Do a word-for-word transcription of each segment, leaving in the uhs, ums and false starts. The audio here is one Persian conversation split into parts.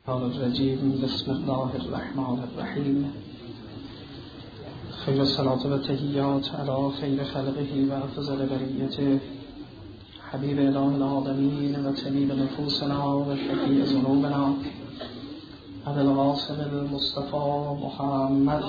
الرجیم. بسم الله الرحمن الرحیم. خیر الصلاة و تحیات علی خیر خلقه و افضل بریته حبیب اله العالمین و طبیب نفوسنا و شفیع ذنوبنا ابی القاسم المصطفى محمد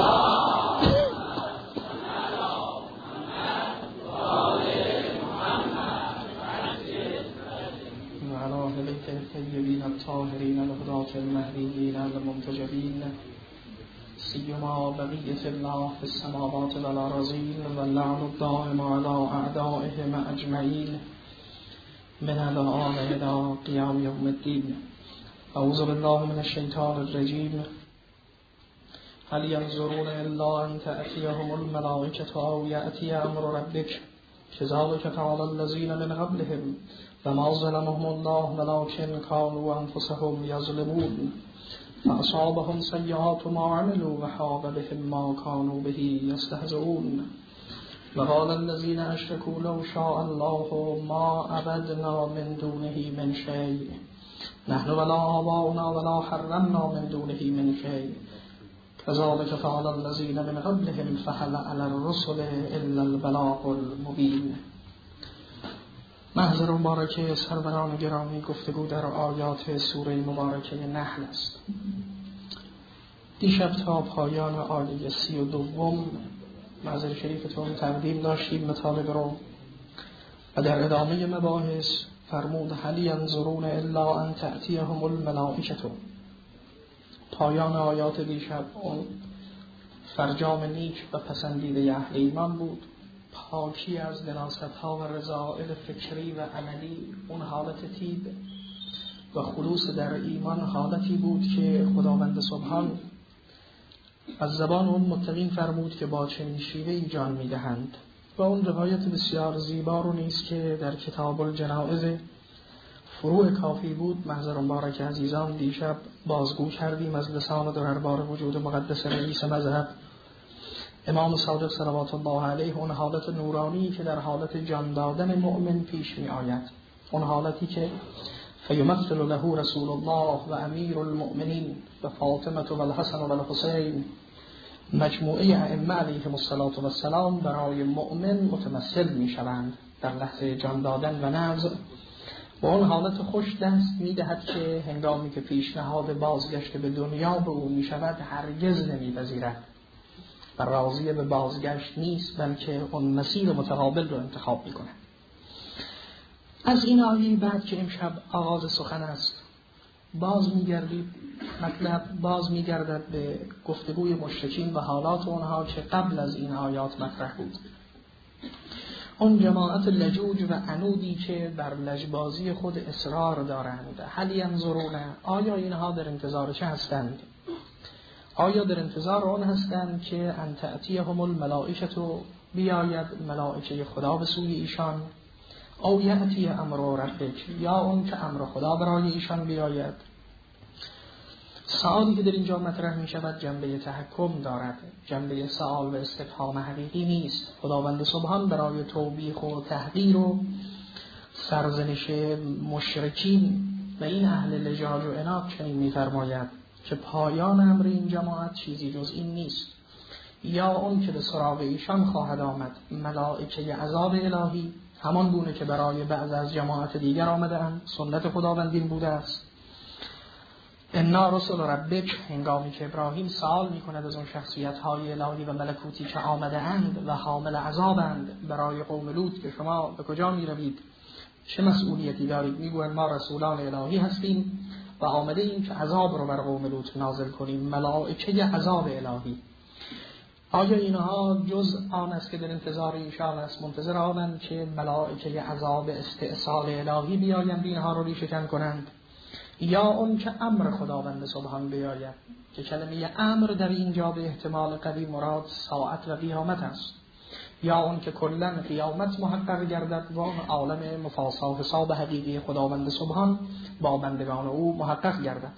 الطيبين الطاهرين الهداة المهديين المنتجبين سيما بقية الله في السماوات والأراضين واللعن الدائم على أعدائهم أجمعين من الآن إلى قيام يوم الدين. أعوذ بالله من الشيطان الرجيم. هل ينظرون إلا أن تأتيهم الملائكة أو يأتي أمر ربك كذلك فعل الذين من قبلهم وما ظلمهم الله ولكن كانوا أنفسهم يظلمون فأصابهم سيئات ما عملوا وحاق بهم ما كانوا به يستهزئون وقال الذين أشركوا لو شاء الله ما عبدنا من دونه من شيء نحن ولا آباؤنا ولا حرمنا من دونه من شيء كذلك فعل الذين من قبلهم فهل على الرسل إلا البلاغ المبين. محضر مبارکه سروران گرامی، گفتگو در آیات سوره مبارکه نحل است. دیشب تا پایان آیه سی و دوم محضر شریفتون تقدیم داشتیم مطالب رو و در ادامه مباحث فرمود هل ینظرون الا ان تأتیهم الملائکة. پایان آیات دیشب اون فرجام نیک و پسندیده اهل ایمان بود، پاکی از دناست‌ها و رذائل فکری و عملی، اون حالت تیب و خلوص در ایمان حالتی بود که خداوند سبحان از زبان اون متقین فرمود که با چنین شیوه‌ای جان می‌دهند. و اون روایت بسیار زیبا رو نیست که در کتاب الجنائز فروع کافی بود محضر مبارک عزیزان دیشب بازگو کردیم از لسان دربار وجود مقدس رئیس مذهب امام صادق صلوات الله علیه. اون حالت نورانی که در حالت جان دادن مؤمن پیش می آید، اون حالتی که فیمثل له رسول الله و امیر المؤمنین و فاطمه و الحسن و الحسین، مجموعه ائمه علیهم السلام برای مؤمن متمثل می شوند در لحظه جان دادن و نذر. و اون حالت خوش دست می دهد که هنگامی که پیشنهاد بازگشت به دنیا به او می شود هرگز نمی پذیرد و راضی به بازگشت نیست، بلکه اون مسیر متقابل رو انتخاب می کنه. از این آیه بعد که امشب آغاز سخن است باز می گردید مطلب باز می گردد به گفتگوی مشرکین و حالات اونها که قبل از این آیات مطرح بود. اون جماعت لجوج و عنودی که بر لجبازی خود اصرار دارند. هل ینظرون، آیا اینها در انتظار چه هستند؟ آیا در انتظار آن هستند که ان تأتیهم الملائکة، بیاید ملائکه خدا به سوی ایشان، او یأتی امر ربک، یا اون که امر خدا برای ایشان بیاید؟ سوالی که در اینجا مطرح می شود جنبه تحکم دارد، جنبه سوال و استفهام حقیقی نیست. خداوند سبحان برای توبیخ و تحقیر و سرزنش مشرکین و این اهل لجاج و عناد چنین می فرماید که پایان امر این جماعت چیزی جز این نیست، یا اون که به سراغ ایشان خواهد آمد ملائکه عذاب الهی، همان گونه که برای بعض از جماعت دیگر آمدند. سنت خداوند این بوده است. انا رسول ربک، هنگامی که ابراهیم سوال می کند از اون شخصیت های الهی و ملکوتی که آمده اند و حامل عذابند برای قوم لوط که شما به کجا می روید، چه مسئولیتی دارید؟ می گویند ما رسولان الهی هستیم و آمده ایم که عذاب رو بر قوم لوط نازل کنیم، ملائکه عذاب الهی. آیا اینها جز آن است که در انتظار ایشان است، منتظر آنند که ملائکه عذاب استئصال الهی بیایند اینها رو ریشه‌کن کنند، یا اون که امر خداوند سبحان بیاید؟ که کلمه امر در اینجا به احتمال قوی مراد ساعت و قیامت است، یا اون که کلا قیامت محقق گردد و عالم مفاصل حساب حقیقی خداوند سبحان با بندگان او محقق گردد.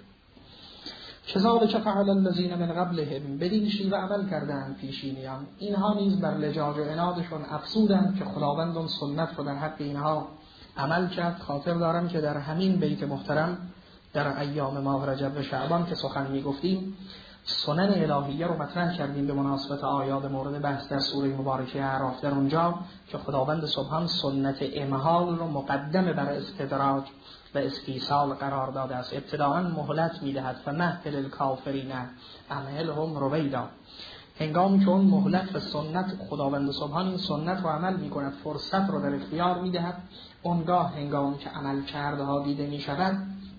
کذالک فعل الذین من قبلهم، بدین شیوه عمل کردند پیشینیان. اینها نیز بر لجاج و عنادشون افسودند که خداوند اون سنت رو در حق اینها عمل کرد. خاطر دارم که در همین بیت محترم در ایام ماه رجب و شعبان که سخن میگفتیم سنن الهیه رو مطرح کردیم به مناسبت آیات مورد بحث در سوره مبارکه اعراف، در اونجا که خداوند سبحان سنت امهال رو مقدم بر استدراج و استیصال قرار داده است. ابتداءً مهلت میدهد فمهل الکافرین امهلهم رویدا، هنگامی که اون مهلت و سنت خداوند سبحان این سنت رو عمل میکند، فرصت رو در اختیار میدهد، اونگاه هنگامی که عمل کرده ها دیده میشود،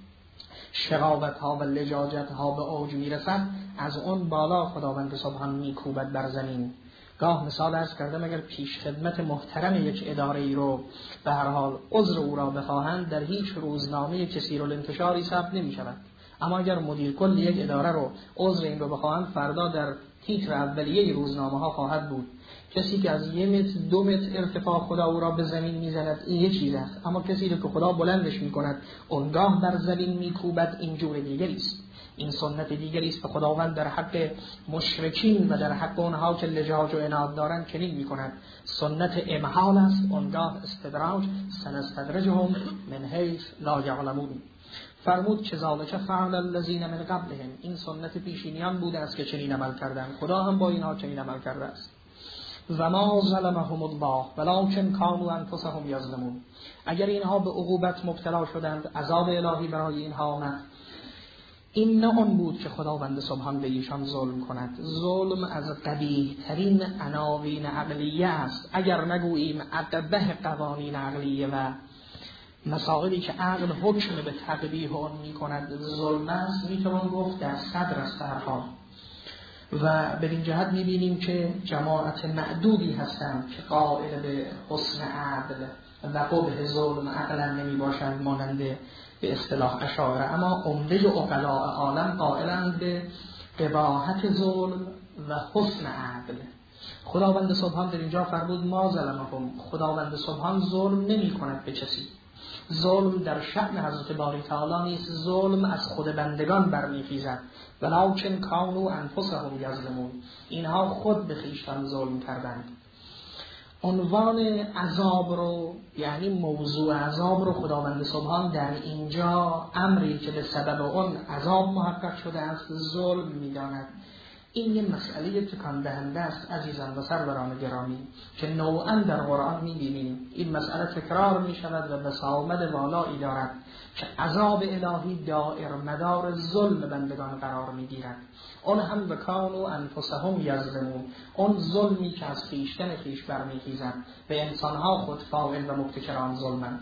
شقاوت ها و لجاجت ها به اوج میرسد، از اون بالا خداوند سبحان میکوبد بر زمین. گاه مثال عرض کردم اگر پیش خدمت محترم یک اداره ای رو به هر حال عذر او را بخواهند، در هیچ روزنامه کثیر الانتشاری ثبت نمی شود، اما اگر مدیر کل یک اداره رو عذر این رو بخواهند، فردا در تیتر اولیه روزنامه ها خواهد بود کسی که از یک متر دو متر ارتفاع خدا او را به زمین میزند این یک چیز است، اما کسی که خدا بلندش میکند اونگاه بر زمین میکوبد این جور دیگری است، این سنت دیگری است که خداوند در حق مشرکین و در حق اونها که لجاج و عناد دارند چنین میکند. سنت امهال است، اونگاه استدراج، سنستدرجهم من حیث لا یعلمون. فرمود که ذالک فعل الذین من قبلهم، این سنت پیشینیان بوده است که چنین عمل کردند، خدا هم با اینها چنین عمل کرده است. و ما ظلمهم الله ولکن کانوا انفسهم یظلمون، اگر اینها به عقوبت مبتلا شدند، عذاب الهی برای اینها آمد، این نه آن بود که خداوند سبحان به ایشان ظلم کند. ظلم از قبیح ترین عناوین عقلیه است، اگر نگوییم اقبح قوانین عقلیه و مسائلی که عقل حکم به تقبیح آن می کند ظلم است، می توان گفت در صدر است هر حال. و به این جهت می بینیم که جماعت معدودی هستند که قائل به حسن عدل و قبح ظلم عقلا نمی باشند، مانند به اصطلاح اشاعره، اما عمده عقلاء عالم قائلند به قباحت ظلم و حسن عدل. خداوند سبحان در اینجا فرمود ما ظلمهم، خداوند سبحان ظلم نمی کند به کسی. ظلم در شأن حضرت باری تعالی نیست، ظلم از خود بندگان برمیخیزد. ولکن کانوا انفسهم یظلمون، اینها خود به خویشتن ظلم کردند. عنوان عذاب رو، یعنی موضوع عذاب رو خداوند سبحان در اینجا امری که به سبب اون عذاب محقق شده است ظلم می‌داند. این یه مسئله تکان دهنده است عزیزان و سروران گرامی که نوعاً در قرآن می‌بینیم. این مسئله تکرار می‌شود و بسامد والایی دارد که عذاب الهی دائر مدار ظلم بندگان قرار می‌گیرد. اون هم و کانوا انفسهم یظلمون، اون ظلمی که از خویشتن خویش برمیخیزد، به انسانها خود فاعل و مبتکران ظلمند.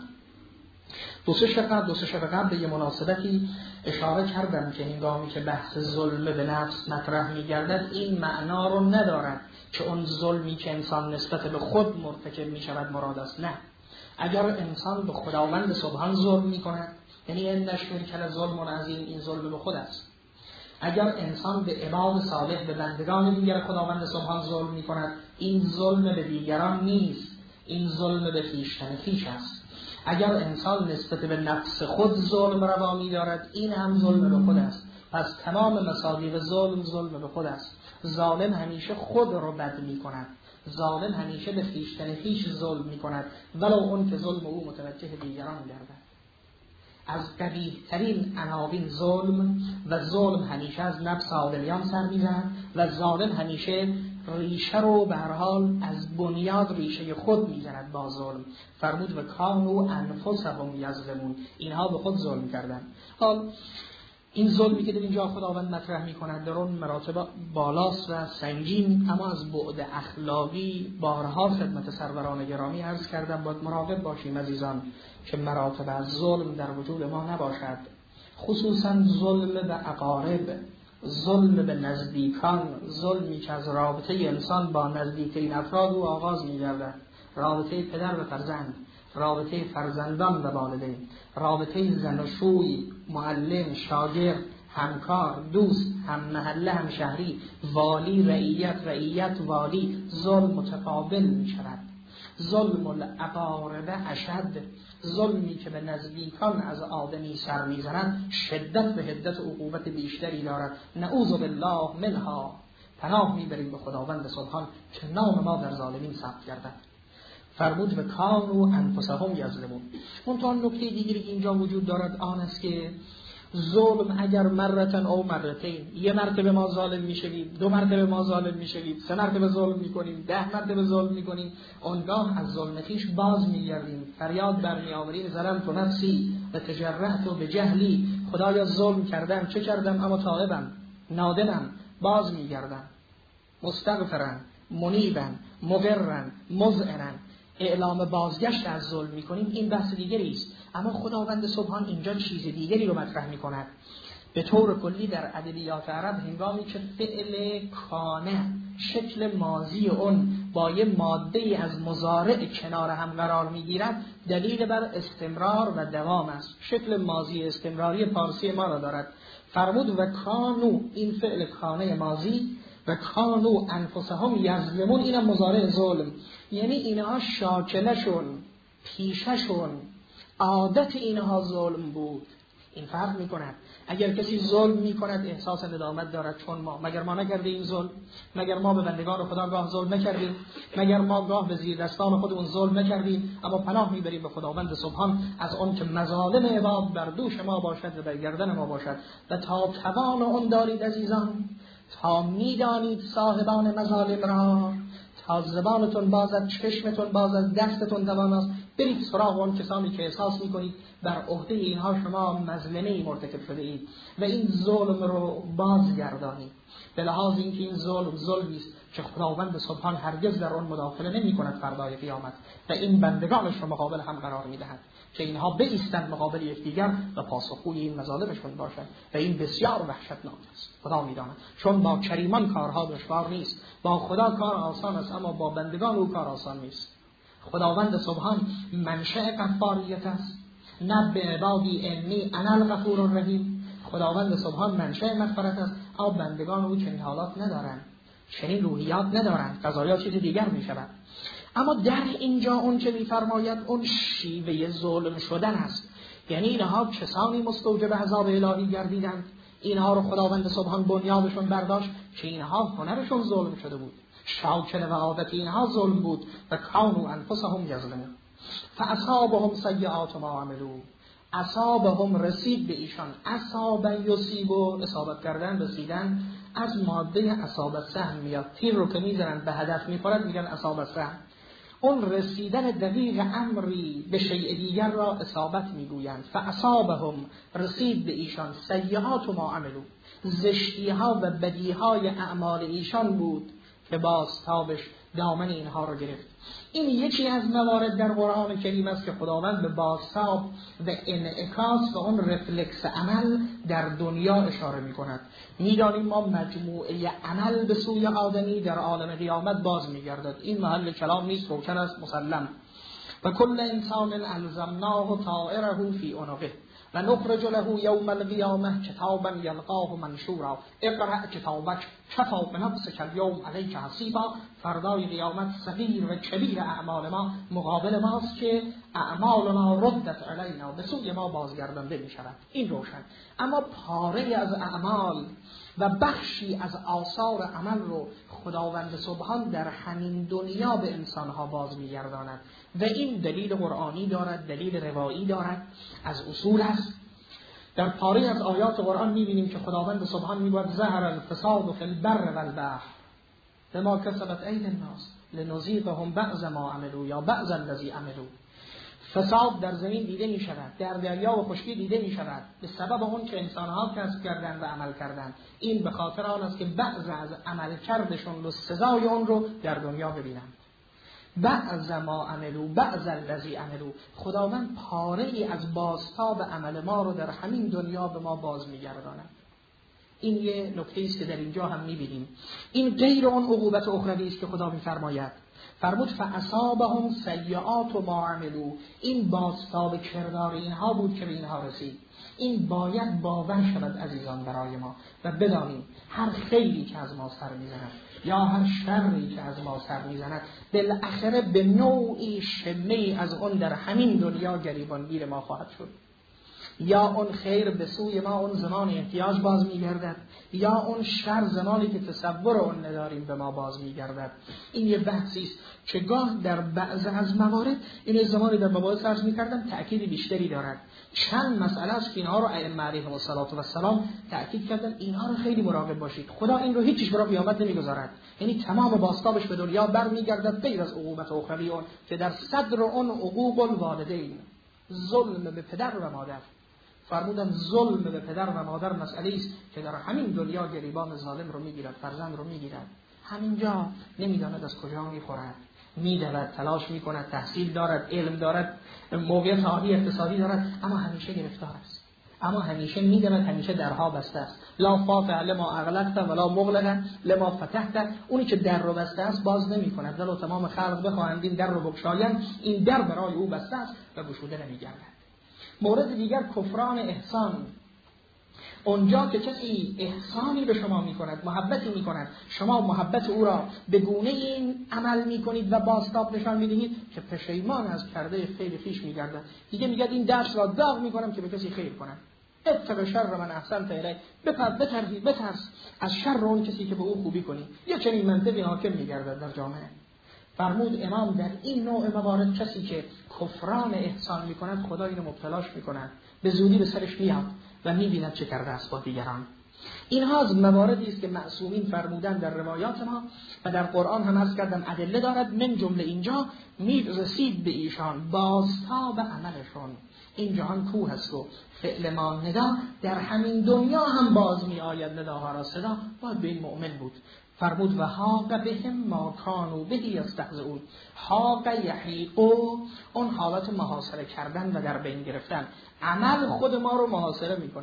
دو سه شب دو سه شب قبل به یه مناسبتی اشاره کردم که هنگامی که بحث ظلم به نفس مطرح می‌گردد این معنا رو ندارد که اون ظلمی که انسان نسبت به خود مرتکب می‌شود مراد است. نه، اگر انسان به خداوند سبحان ظلم می‌کند، یعنی ان نشمر ظلم عظیم، این ظلم به خود است. اگر انسان به عباد صالح، به بندگان دیگر خداوند سبحان ظلم می‌کند، این ظلم به دیگران نیست، این ظلم به خویشتن خویش است. اگر انسان نسبت به نفس خود ظلم روا می‌دارد، این هم ظلم به خود است. پس تمام مصادیق ظلم ظلم به خود است. ظالم همیشه خود رو بد می‌کند، ظالم همیشه به خویشتن خویش ظلم می‌کند، ولو اون که ظلم او متوجه دیگران گردد. از قبیح ترین عناوین ظلم، و ظلم همیشه از نفس آدمیان سر می‌زند و ظالم همیشه ریشه رو به هر حال از بنیاد ریشه خود می‌زند با ظلم. فرمود و کانوا انفسهم یظلمون، اینها به خود ظلم کردند. حال این ظلمی که در اینجا خداوند مطرح می‌کند در اون مراتب بالاست و سنگین، اما از بعد اخلاقی بارها خدمت سروران گرامی عرض کردم باید مراقب باشیم عزیزان که مراتب از ظلم در وجود ما نباشد، خصوصا ظلم به اقارب، ظلم به نزدیکان، ظلمی که از رابطه انسان با نزدیکترین افراد او آغاز می‌گردد، رابطه پدر و فرزند، رابطه فرزندان و والدین، رابطه زن و شوی، معلم، شاگرد، همکار، دوست، هم محله، هم شهری، والی، رعیت، رعیت، والی، ظلم متقابل می شود. ظلم الاقارب اشد، ظلمی که به نزدیکان از آدمی سر می زند شدت به حدت عقوبت بیشتری دارد. نعوذ بالله منها، پناه می بریم به خداوند سبحان که نام ما در ظالمین ثبت گردد. فرمود و کانوا انفسهم یظلمون. اون تا نکته دیگری که اینجا وجود دارد آن است که ظلم اگر مرتن او مرتین، یه مرتبه ما ظالم میشویم، دو مرتبه ما ظالم میشویم، سه مرتبه ظلم میکنیم، ده مرتبه ظلم میکنیم، اونگاه از ظلم خویش باز میگردیم، فریاد برمیآوریم ظلمت نفسی و تجرعت به جهلی، خدایا ظلم کردم، چه کردم؟ اما تائبم، نادمم، باز میگردم، مستغفرن، منیبن، مقرن، مذعنن، اعلام بازگشت از ظلم میکنیم. این بحث دیگری است. اما خداوند سبحان اینجا چیز دیگری رو مطرح میکند. به طور کلی در ادبیات عرب هنگامی که فعل کانه شکل ماضی اون با یه ماده از مضارع کنار هم قرار میگیرد، دلیل بر استمرار و دوام است. شکل ماضی استمراری پارسی ما را دارد. فرمود و کانو، این فعل کانه ماضی، و کانو انفسهم یظلمون، اینم مضارع ظلم، یعنی اینها شاکلشون، پیششون، عادت اینها ظلم بود. این فرق میکند. اگر کسی ظلم میکند احساس ندامت دارد، چون ما مگر ما نکردیم ظلم؟ مگر ما به بندگان خدا گاه ظلم نکردیم؟ مگر ما گاه به زیر دستان خودمون ظلم نکردیم؟ اما پناه میبریم به خداوند سبحان از اون که مظالم عباد بر دوش ما باشد و بر گردن ما باشد. و تا توان اون دارید عزیزان، تا میدانید صاحبان مظالم را، تا زبانتون باز از، چشمتون باز از، دستتون توان است، برید سراغ اون کسانی که احساس میکنید بر عهده اینها شما مظلمه‌ای مرتکب شده اید و این ظلم رو بازگردانید. به لحاظ اینکه این ظلم ظلمی است که خداوند سبحان هرگز در آن مداخله نمی کند فردای قیامت و این بندگانش رو مقابل هم قرار میدهد که اینها بایستند مقابل یکدیگر و پاسخگوی این مظالمشون باشند و این بسیار وحشتناک است. خدا میداند، چون با کریمان کارها دشوار نیست، با خدا کار آسان است، اما با بندگان او کار آسان نیست. خداوند سبحان منشأ غفاریت است. نبئ عبادی انی انا الغفور الرحیم. خداوند سبحان منشأ مغفرت است، اما بندگان او چنین حالات ندارند، چنین روحیات ندارند، قضایا چیز دیگر می شود. اما در اینجا اون که می فرماید اون شیوه ظلم شدن است، یعنی اینها کسانی مستوجب عذاب الهی گردیدند، اینها رو خداوند سبحان بنیادشون برداشت که اینها هنرشون ظلم شده بود، شاکل و عادت اینها ظلم بود و کانوا انفسهم یظلمون. فاصابهم سیئات ما عملوا، اصابهم رسید به ایشان، اصاب یصیب، اصابت کردن، رسیدن، از ماده اصابت سهم میاد. تیر رو که میزنن به هدف میخورد میگن اصابت سهم. اون رسیدن دقیق امری به شیء دیگر را اصابت میگویند. فاصابهم، رسید به ایشان، سیئات ما عملوا، زشتی ها و بدی های اعمال ایشان بود که بازتابش دامن اینها رو گرفت. این یکی از موارد در قرآن کریم است که خداوند به بازتاب و انعکاس و اون رفلکس عمل در دنیا اشاره می کند. می دانیم ما مجموعه عمل به سوی آدمی در عالم قیامت باز می گردد. این محل کلام نیست، روشن است، مسلم. و کل انسان الزمناه طائره فی عنقه و نخرج له یوم القیامه کتابا یلقاه منشورا اقرأ کتابک کفی بنفسک الیوم علیک حسیبا. فردای قیامت صغیر و کبیر اعمال ما مقابل ماست که اعمالنا ردت علینا، به سوی ما بازگردانده می شود. این روشن. اما پاره از اعمال و بخشی از آثار عمل رو خداوند سبحان در همین دنیا به انسانها باز می‌گرداند و این دلیل قرآنی دارد، دلیل روایی دارد، از اصول است. در پاره از آیات قرآن می‌بینیم که خداوند سبحان می‌گوید ظهر الفساد فی البر والبحر بما کسبت ایدی الناس لنذیقهم بعض ما عملوا یا بعض الذی عملوا. فساد در زمین دیده می شود، در دریا و خشکی دیده می شود به سبب اون که انسانها کسب کردن و عمل کردن. این به خاطر آن است که بعض از عمل کردشون رو، سزای اون رو در دنیا ببینند. بعض ما عملو بعض الذی عملو. خداوند پاره ای از بازتاب عمل ما رو در همین دنیا به ما باز می گرداند. این یه نکته است که در اینجا هم می بینیم. این غیر اون عقوبت اخروی است که خدا می فرماید. فرمود فاصابهم سیئات ما عملوا. این بازتاب کردار اینها بود که به اینها رسید. این باید باور شود عزیزان برای ما و بدانیم هر خیری که از ما سر میزند یا هر شری که از ما سر میزند بالاخره به نوعی شمه‌ای از اون در همین دنیا گریبانگیر ما خواهد شد. یا اون خیر به سوی ما اون زمان احتیاج باز میگردد، یا اون شر زمانی که تصور اون نداریم به ما باز میگردد. این یه بحثی است که گاه در بعض از موارد، این زمانی در مباحث عرض میکردم تأکید بیشتری دارد. چند مسئله است که اینها رو ائمه علیهم السلام تأکید کردن، اینها رو خیلی مراقب باشید. خدا این رو هیچیش برای قیامت نمیگذارد، یعنی تمام بازتابش به دنیا برمیگردد غیر از عقوبت اخروی اون که در صدر اون عقوق الوالدین، ظلم به پدر و مادر. فرمودن ظلم به پدر و مادر مسئله است که در همین دنیا گریبان ظالم رو میگیرد، فرزند رو میگیرد، همینجا نمیداند از کجا میخورد، میدود، تلاش میکند، تحصیل دارد، علم دارد، موقعیت عالی اقتصادی دارد، اما همیشه گرفتار است، اما همیشه میدود، همیشه درها بسته است. لا فاتح لما اغلقت ولا مغلق لما فتحت. اونی که در رو بسته است باز نمیکند، ولو تمام خلق بخواهند این در رو بگشایند، این در برای او بسته است و گشوده نمیگردد. مورد دیگر کفران احسان. اونجا که کسی احسانی به شما میکند، محبتی میکند، شما محبت او را به گونه این عمل میکنید و بازتاب نشان میدهید که پشیمان از کرده خیر خویش میگردد. دیگه میگه این درس را داغ میکنم که به کسی خیر کنم. اتق شر من احسنت الیه، بپر بترسی بترس از شر اون کسی که به او خوبی کنی. یه چنین منطقی حاکم میگردد در جامعه. فرمود امام در این نوع موارد کسی که کفران احسان میکند خدا اینو مبتلاش میکند، به زودی به سرش میاد و میبیند چه کرده است با دیگران. اینها از مواردی است که معصومین فرمودن در روایات ما و در قرآن هم عرض کردم ادله دارد. من جمله اینجا میرسید به ایشان بازتاب عملشون. این جهان کوه است و فعل ما ندا، در همین دنیا هم باز می آید نداها را صدا، باید به این مؤمن بود. فرمود و حاق بهم ما کانوا به یستهزئون. حاق یحیقو، اون حالت محاصره کردن و در بین گرفتن. عمل خود ما رو محاصره میکنه،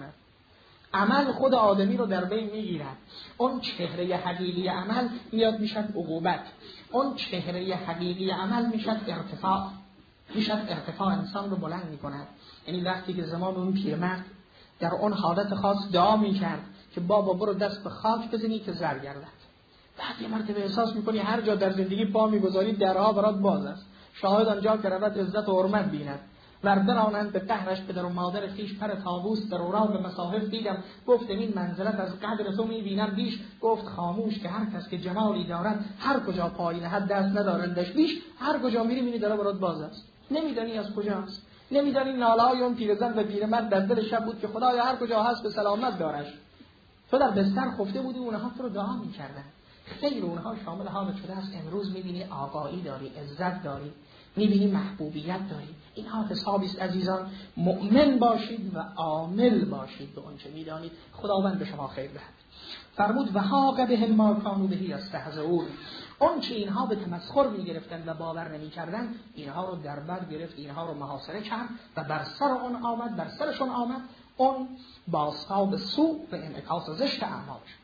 عمل خود آدمی رو در بین میگیرد. اون چهره حقیقی عمل میاد میشد عقوبت، اون چهره حقیقی عمل میشد ارتفاع، میشد ارتفاع انسان رو بلند میکند. یعنی وقتی که زمان اون پیرمرد در اون حالت خاص دعا میکرد که بابا برو دست به خاک بزنی که زر گردد، بعد یه مرتبه احساس میکنی هر جا در زندگی پا میگذاری درها برات باز است. شاهد آنجا که رود عزت و حرمت بیند، ور برانند به قهرش پدر و مادر خویش پر طاووس در اورا به مصاحف دیدم. گفت این منزلت از قدر تو میبینم بیش. گفت خاموش که هر کس که جمالی دارد هر کجا پای نهد دست ندارندش بیش. هر کجا میری میبینی داره برات باز است، نمیدانی از کجاست، نمیدانی ناله‌های اون پیرزن و پیرمرد در دل شب بود که خدایا هر کجا هست به سلامت دارش. تو در بستر خفته بودی، اونها تو رو دعا میکردن، خیر اونها شامل حالت شده است. امروز میبینی آقایی داری، عزت داری، میبینی محبوبیت داری. اینها حسابی است عزیزان. مؤمن باشید و عامل باشید به آنچه میدانید. خداوند به شما خیر دهد. فرمود و حاق بهم ما کانوا به یستهزئون. اون چه اینها به تمسخر میگرفتند و باور نمیکردند، اینها رو در بر گرفت، اینها رو محاصره کرد و بر سر اون آمد، بر سرشون آمد اون بازتاب سوء و انعکاس زشت اعمالشون.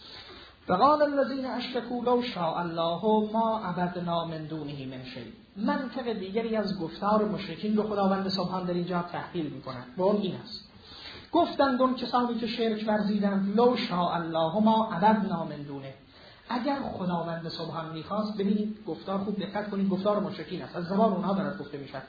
فقال الذين اشركوا لو شاء الله ما عبدنا من دونه من شيء. منطق دیگری از گفتار مشرکین رو خداوند سبحان در اینجا تحلیل میکنه. به اون این است: گفتند اون کسانی که شرک ورزیدند لو شاء الله ما عبدنا من دونه. اگر خداوند سبحان میخواست، ببینید گفتار خوب دقت کنید، گفتار مشرکین است، از زبان اونها دارد گفته میشد.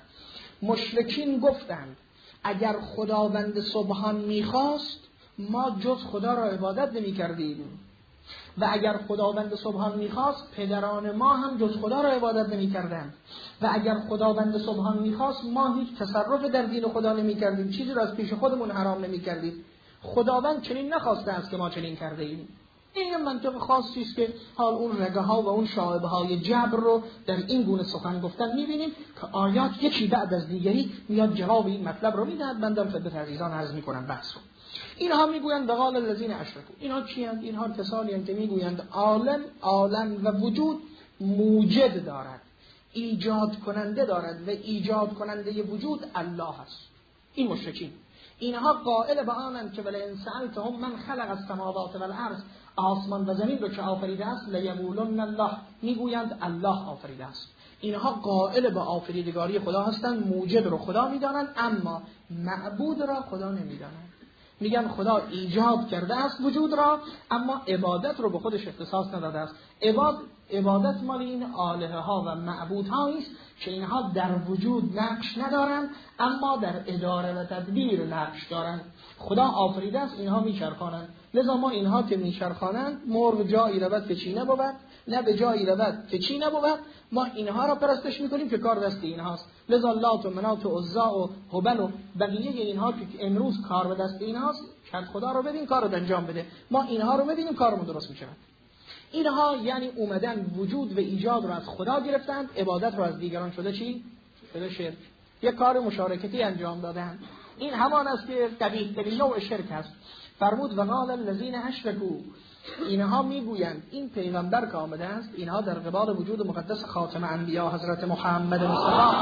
مشرکین گفتند اگر خداوند سبحان میخواست ما جز خدا را عبادت نمیکردیم و اگر خداوند سبحان میخواست پدران ما هم جز خدا را عبادت نمیکردند و اگر خداوند سبحان میخواست ما هیچ تصرف در دین خدا نمیکردیم، چیزی را از پیش خودمون حرام نمیکردیم. خداوند چنین نخواسته است که ما چنین کرده ایم. این منطق خاصی است که حال اون رگه ها و اون شایبه های جبر رو در این گونه سخن گفتن میبینیم که آیات یکی بعد از دیگری میاد جواب این مطلب رو میدهد. من دارم خدمت عزیزان عرض میکنم بحث رو. اینها میگویند بقال الذین اشرکوا. اینها چیند؟ اینها کسانی هستند که میگویند عالم عالم و وجود موجد دارد، ایجاد کننده دارد و ایجاد کننده وجود الله است. این مشرکین اینها قائل به آنند که ولئن سألتهم من خلق السماوات والارض، آسمان و زمین رو که آفریده است، لیقولن الله، میگویند الله آفریده است. اینها قائل به آفریدگاری خدا هستند، موجد رو خدا میدانند اما معبود را خدا نمیدانند. میگن خدا ایجاد کرده است وجود را اما عبادت رو به خودش اختصاص نداده است. عباد عبادت مال این آلهه ها و معبودهایی است که اینها در وجود نقش ندارند اما در اداره و تدبیر نقش دارند. خدا آفریده است اینها میچرخانند، لذا ما اینها که میچرخانند مرغ جایی رود که چی نبود، نه به جایی رود که چی نبود، ما اینها را پرستش میکنیم که کار دست اینهاست. لذا لات و منات و عزا و هبل و بقیه اینها که امروز کار به دست اینهاست، شاید خدا رو ببین کار رو انجام بده، ما اینها رو ببینیم کارمون درست میشه. اینها یعنی اومدن وجود و ایجاد رو از خدا گرفتند، عبادت رو از دیگران شده چی؟ شده شرک. یک کار مشارکتی انجام دادن. این همان است که قبیح ترین نوع شرک است. فرمود و قال الذین اشرکوا، اینها میگویند این پیغمبر که آمده است، اینها در قبال وجود مقدس خاتم انبیا حضرت محمد مصطفی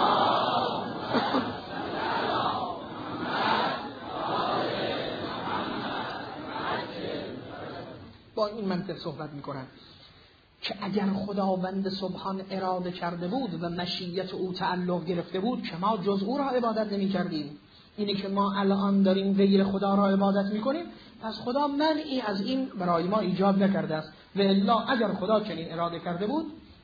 با این منطق صحبت میکنند که اگر خداوند سبحان اراده کرده بود و مشیت او تعلق گرفته بود که ما جز او را عبادت نمی کردیم. اینه که ما الان داریم غیر خدا را عبادت میکنیم، پس خدا منعی از این برای ما ایجاد نکرده است. و الا اگر خدا چنین اراده کرده بود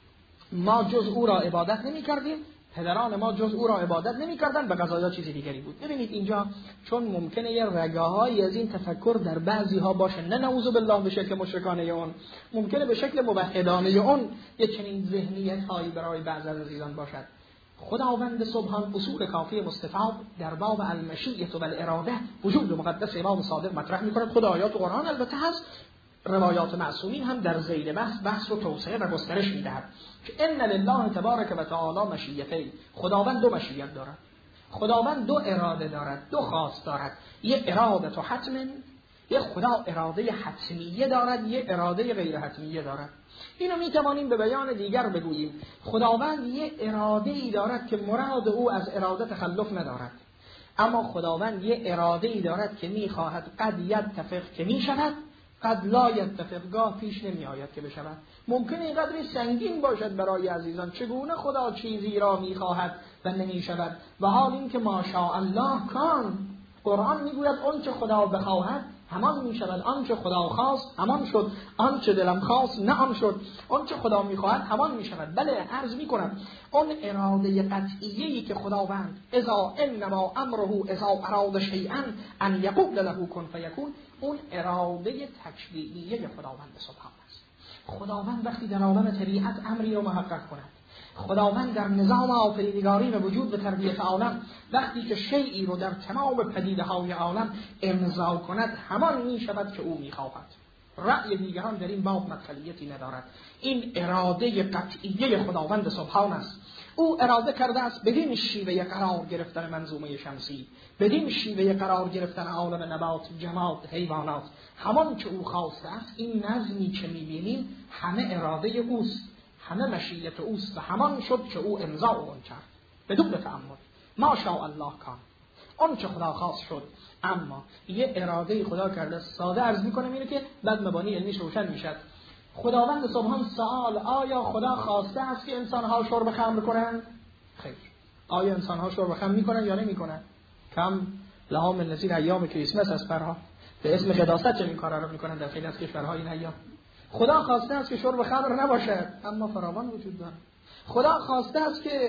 ما جز او را عبادت نمی کردیم، پدران ما جز او را عبادت نمی کردن، به قضایا چیزی دیگری بود. ببینید اینجا چون ممکنه یه رگاهایی از این تفکر در بعضی ها باشه، نه نعوذ بالله به شکل مشرکانه اون، ممکنه به شکل موحدانه اون یه چنین ذهنیت هایی برای بعضی از عزیزان باشد. خداوند سبحان اصول کافی مستفاض در باب المشیت و الاراده وجود مقدس امام صادق مطرح می‌کند. خود آیات قرآن البته هست، روایات معصومین هم در ذیل بحث بحث و توسعه و گسترش می‌دهد که ان لله تبارک و تعالی مشیتین، خداوند دو مشیت دارد، خداوند دو اراده دارد، دو خواست دارد. یه اراده تو حتم، یه خدا اراده حتمیه دارد، یه اراده غیر حتمیه دارد. اینو میتوانیم به بیان دیگر بگوییم خداوند یه اراده ای دارد که مراد او از اراده تخلف ندارد، اما خداوند یه اراده ای دارد که میخواهد قد یتفق که میشود، قد لا یتفق گاه پیش نمی آید که بشود. ممکنه اینقدر سنگین باشد برای عزیزان چگونه خدا چیزی را میخواهد و نمی شود، و حال این که ماشاء الله کان. قرآن میگوید آنچه خدا بخواهد همان می شود، آنچه خدا خواست همان شد، آنچه دلم خواست نه آن شد، آنچه خدا می خواهد همان می شود. بله عرض می کنم اون اراده قطعیه‌ای که خداوند اذا انما امره اذا اراد شیئا ان یقول له کن فیکون، اون اراده تکوینیه خداوند سبحان است. خداوند وقتی در عالم طبیعت امری رو محقق کند، خداوند در نظام آفریدگاری و وجود و تربیت عالم وقتی که شیئی رو در تمام پدیده های عالم امضا کند همان می شود که او می خواهد. رأی دیگران در این باب مدخلیتی ندارد. این اراده قطعیه خداوند سبحان است. او اراده کرده است بدین شیوه قرار گرفتن منظومه شمسی، بدین شیوه قرار گرفتن عالم نبات، جماد، حیوانات، همان که او خواسته است. این نظمی که می بینیم همه اراده اوست، همه مشیت اوست و همان شد که او امضا اون کرد بدون تأمل. ماشاء الله کان، اون چه خدا خواست شد. اما یه اراده خدا کرده. ساده عرض میکنم اینه که بعد مبانی علمیش روشن میشد. خداوند سبحان سوال آیا خدا خواسته است که انسان‌ها شرب خمر کنند؟ خیر. آیا انسان‌ها شرب خمر میکنن یا نمیکنن؟ کم لهم من نذیر ایام کریسمس است برها به اسم قداست چه این کارا رو میکنن در خیلی از کشورها این ایام. خدا خواسته است که شرب خمر نباشد اما فراوان وجود دارد. خدا خواسته است که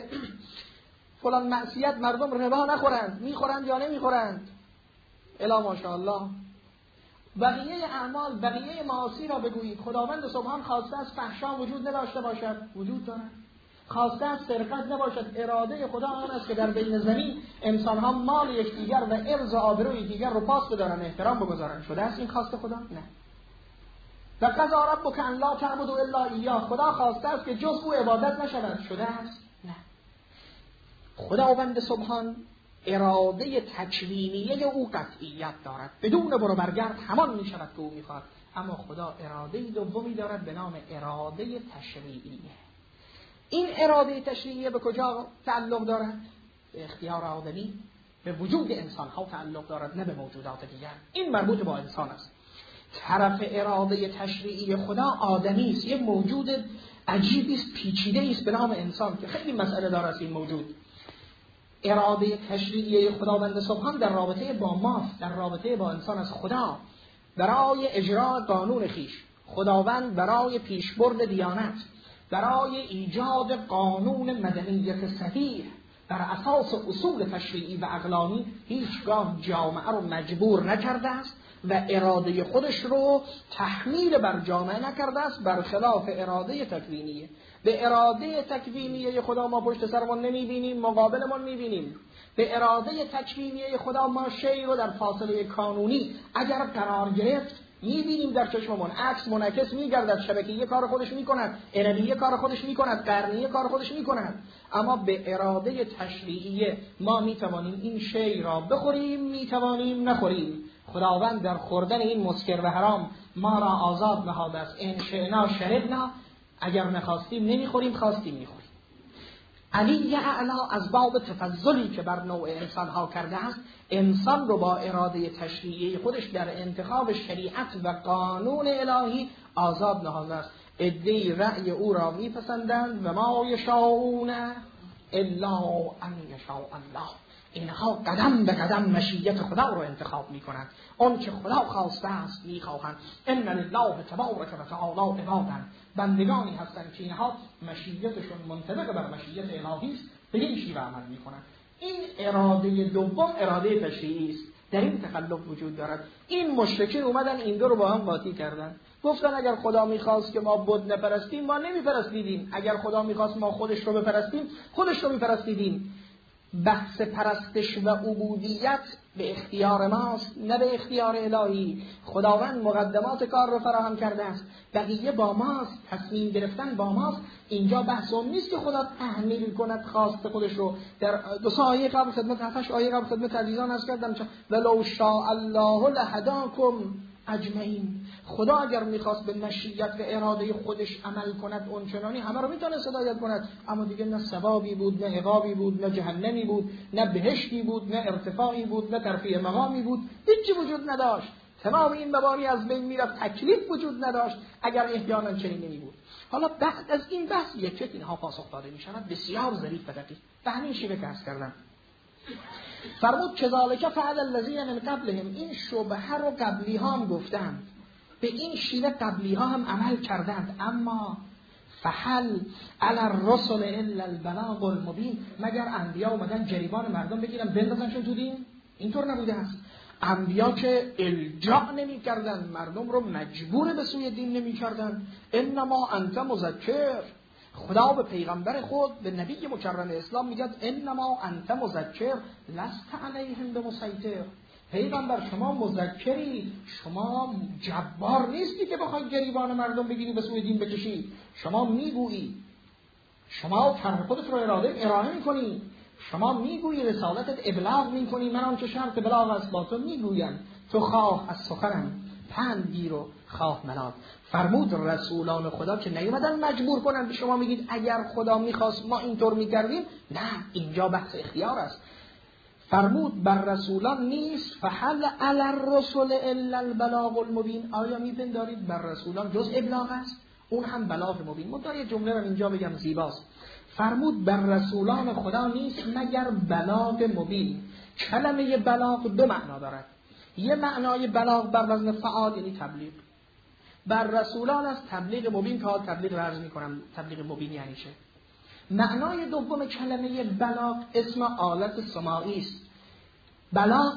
فلان معصیت مردم ربا نخورند، میخورند یا نمیخورند. الا ماشاءالله بقیه اعمال، بقیه معاصی را بگویید. خداوند سبحان خواسته است فحشا وجود نداشته باشد، وجود دارد. خواسته است سرقت نباشد. اراده خدا آن است که در بین زمین انسان‌ها مال یکدیگر و ارز و آبروی دیگر رو پاس بدارن، احترام بگذارن. شده است این خواست خدا؟ نه. و قضا ربک ان لا تعبدوا الا ایاه، خدا خواسته است که جز او عبادت نشود. شده است؟ نه. خداوند سبحان اراده تکوینیه او قطعیت دارد، بدون برو برگرد همان می شود که او می خواهد. اما خدا اراده دومی دارد به نام اراده تشریعیه. این اراده تشریعیه به کجا تعلق دارد؟ به اختیار آدمی، به وجود انسان ها تعلق دارد، نه به موجودات دیگر. این مربوط با انسان است. طرف اراده تشریعی خدا آدمی است، یک موجود عجیبی است، پیچیده است به نام انسان که خیلی مسئله داره این موجود. اراده تشریعی خداوند سبحان در رابطه با ماست، در رابطه با انسان از خدا برای اجرای قانون خیش. خداوند برای پیشبرد دیانت، برای ایجاد قانون مدنیت صحیح بر اساس اصول تشریعی و عقلانی هیچگاه جامعه رو مجبور نکرده است و اراده خودش رو تحمیل بر جامعه نکرده است، برخلاف اراده تکوینیه. به اراده تکوینیه خدا ما پشت سرمون نمیبینیم، مقابلمون میبینیم. به اراده تکوینیه خدا ما شی رو در فاصله کانونی اگر قرار گرفت میبینیم در چشممون، عکس منعکس میگردد، شبکیه کار خودش میکند، انبیه کار خودش میکند، قرنیه کار خودش میکند. اما به اراده تشریعیه ما میتوانیم این شی را بخوریم، میتوانیم نخوریم. خداوند در خوردن این مسکر و حرام ما را آزاد نهاده است. ان شئنا شربنا، اگر نخواستیم نمیخوریم، خواستیم میخوریم. علی اعلا از باب تفضلی که بر نوع انسان ها کرده است، انسان رو با اراده تشریعی خودش در انتخاب شریعت و قانون الهی آزاد نهاده است. عده‌ای رأی او را میپسندند و ما یشاءون الا ان یشاء الله. اینها قدم به قدم مشیت خدا رو انتخاب میکنند. اون که خدا خواسته است میخواهند. ان لله تبارک و تعالی عبادا، بندگانی هستند که اینها مشیتشون منطبق بر مشیت الهی است، به این شیوه عمل میکنند. این اراده دوم اراده تشریعی است، در این تخلف وجود دارد. این مشرکین اومدن این دو رو با هم قاطی کردن، گفتن اگر خدا میخواست که ما بت نپرستیم ما نمیپرستیدیم، اگر خدا میخواست ما خودش رو بپرستیم خودش رو میپرستیدیم. بحث پرستش و عبودیت به اختیار ماست، نه به اختیار الهی. خداوند مقدمات کار رو فراهم کرده است، بقیه با ماست، تصمیم گرفتن با ماست. اینجا بحث اون نیست که خدا تحمیل کند خواست خودش رو. در دو سه آیه قبل خدمت هفتش آیه قبل خدمت عزیزان عرض کردم ولو شاء الله لهداکم اجمعین. خدا اگر میخواست به مشیت و اراده خودش عمل کند اونچنانی همه رو میتونه هدایت کند، اما دیگه نه ثوابی بود، نه عقابی بود، نه جهنمی بود، نه بهشتی بود، نه ارتفاعی بود، نه ترفیع مقامی بود، هیچی وجود نداشت. تمام این مبانی از بین میرفت، تکلیف وجود نداشت اگر احیانا چنین نمی بود. حالا بعد از این بحث یک یک اینها پاسخ داده میشود بسیار ظریف و دقیق. به همین شیوه که عرض کردم فرمود کذالک فعل الذین من قبلهم، این شبهه رو قبلی ها هم گفتند، به این شیوه قبلی ها هم عمل کردند. اما فحل علی الرسل الا البلاغ المبین، مگر انبیا اومدن جریبان مردم بگیرن بندازنشون تو دین؟ اینطور نبوده است. انبیا که الجا نمی کردن، مردم رو مجبور به سوی دین نمی کردن. انما انت مذکر، خدا به پیغمبر خود به نبی مکرم اسلام میگه انما انت مذکر لست علیهم بمسیطر. پیغمبر شما مذکری، شما جبار نیستی که بخوای گریبان مردم بگیری به سوی دین بکشی. شما میگویی، شما کار خودت رو اراده ارائه میکنی، شما میگویی رسالتت ابلاغ میکنی، من آنچه شرط بلاغ است با تو میگویم، تو خواه از سخنم پند گیر و خواه ملال. فرمود رسولان خدا که نیومدن مجبور کنن به شما میگید اگر خدا میخواست ما اینطور میکردیم، نه، اینجا بحث اختیار است. فرمود بر رسولان نیست فحل علی الرسل الا البلاغ المبین. آیا میپندارید بر رسولان جز ابلاغ است؟ اون هم بلاغ مبین. مدعی یه جمله رو اینجا بگم زیباست. فرمود بر رسولان خدا نیست مگر بلاغ مبین. کلمه بلاغ دو معنا دارد. یه معنای بلاغ بر وزن فعال یعنی تبلیغ. بر رسولان از تبلیغ مبین که تبلیغ رو عرض میکنم تبلیغ مبین یعنی چه. معنای دوم کلمه بلاغ اسم آلت سماعی است. بلاغ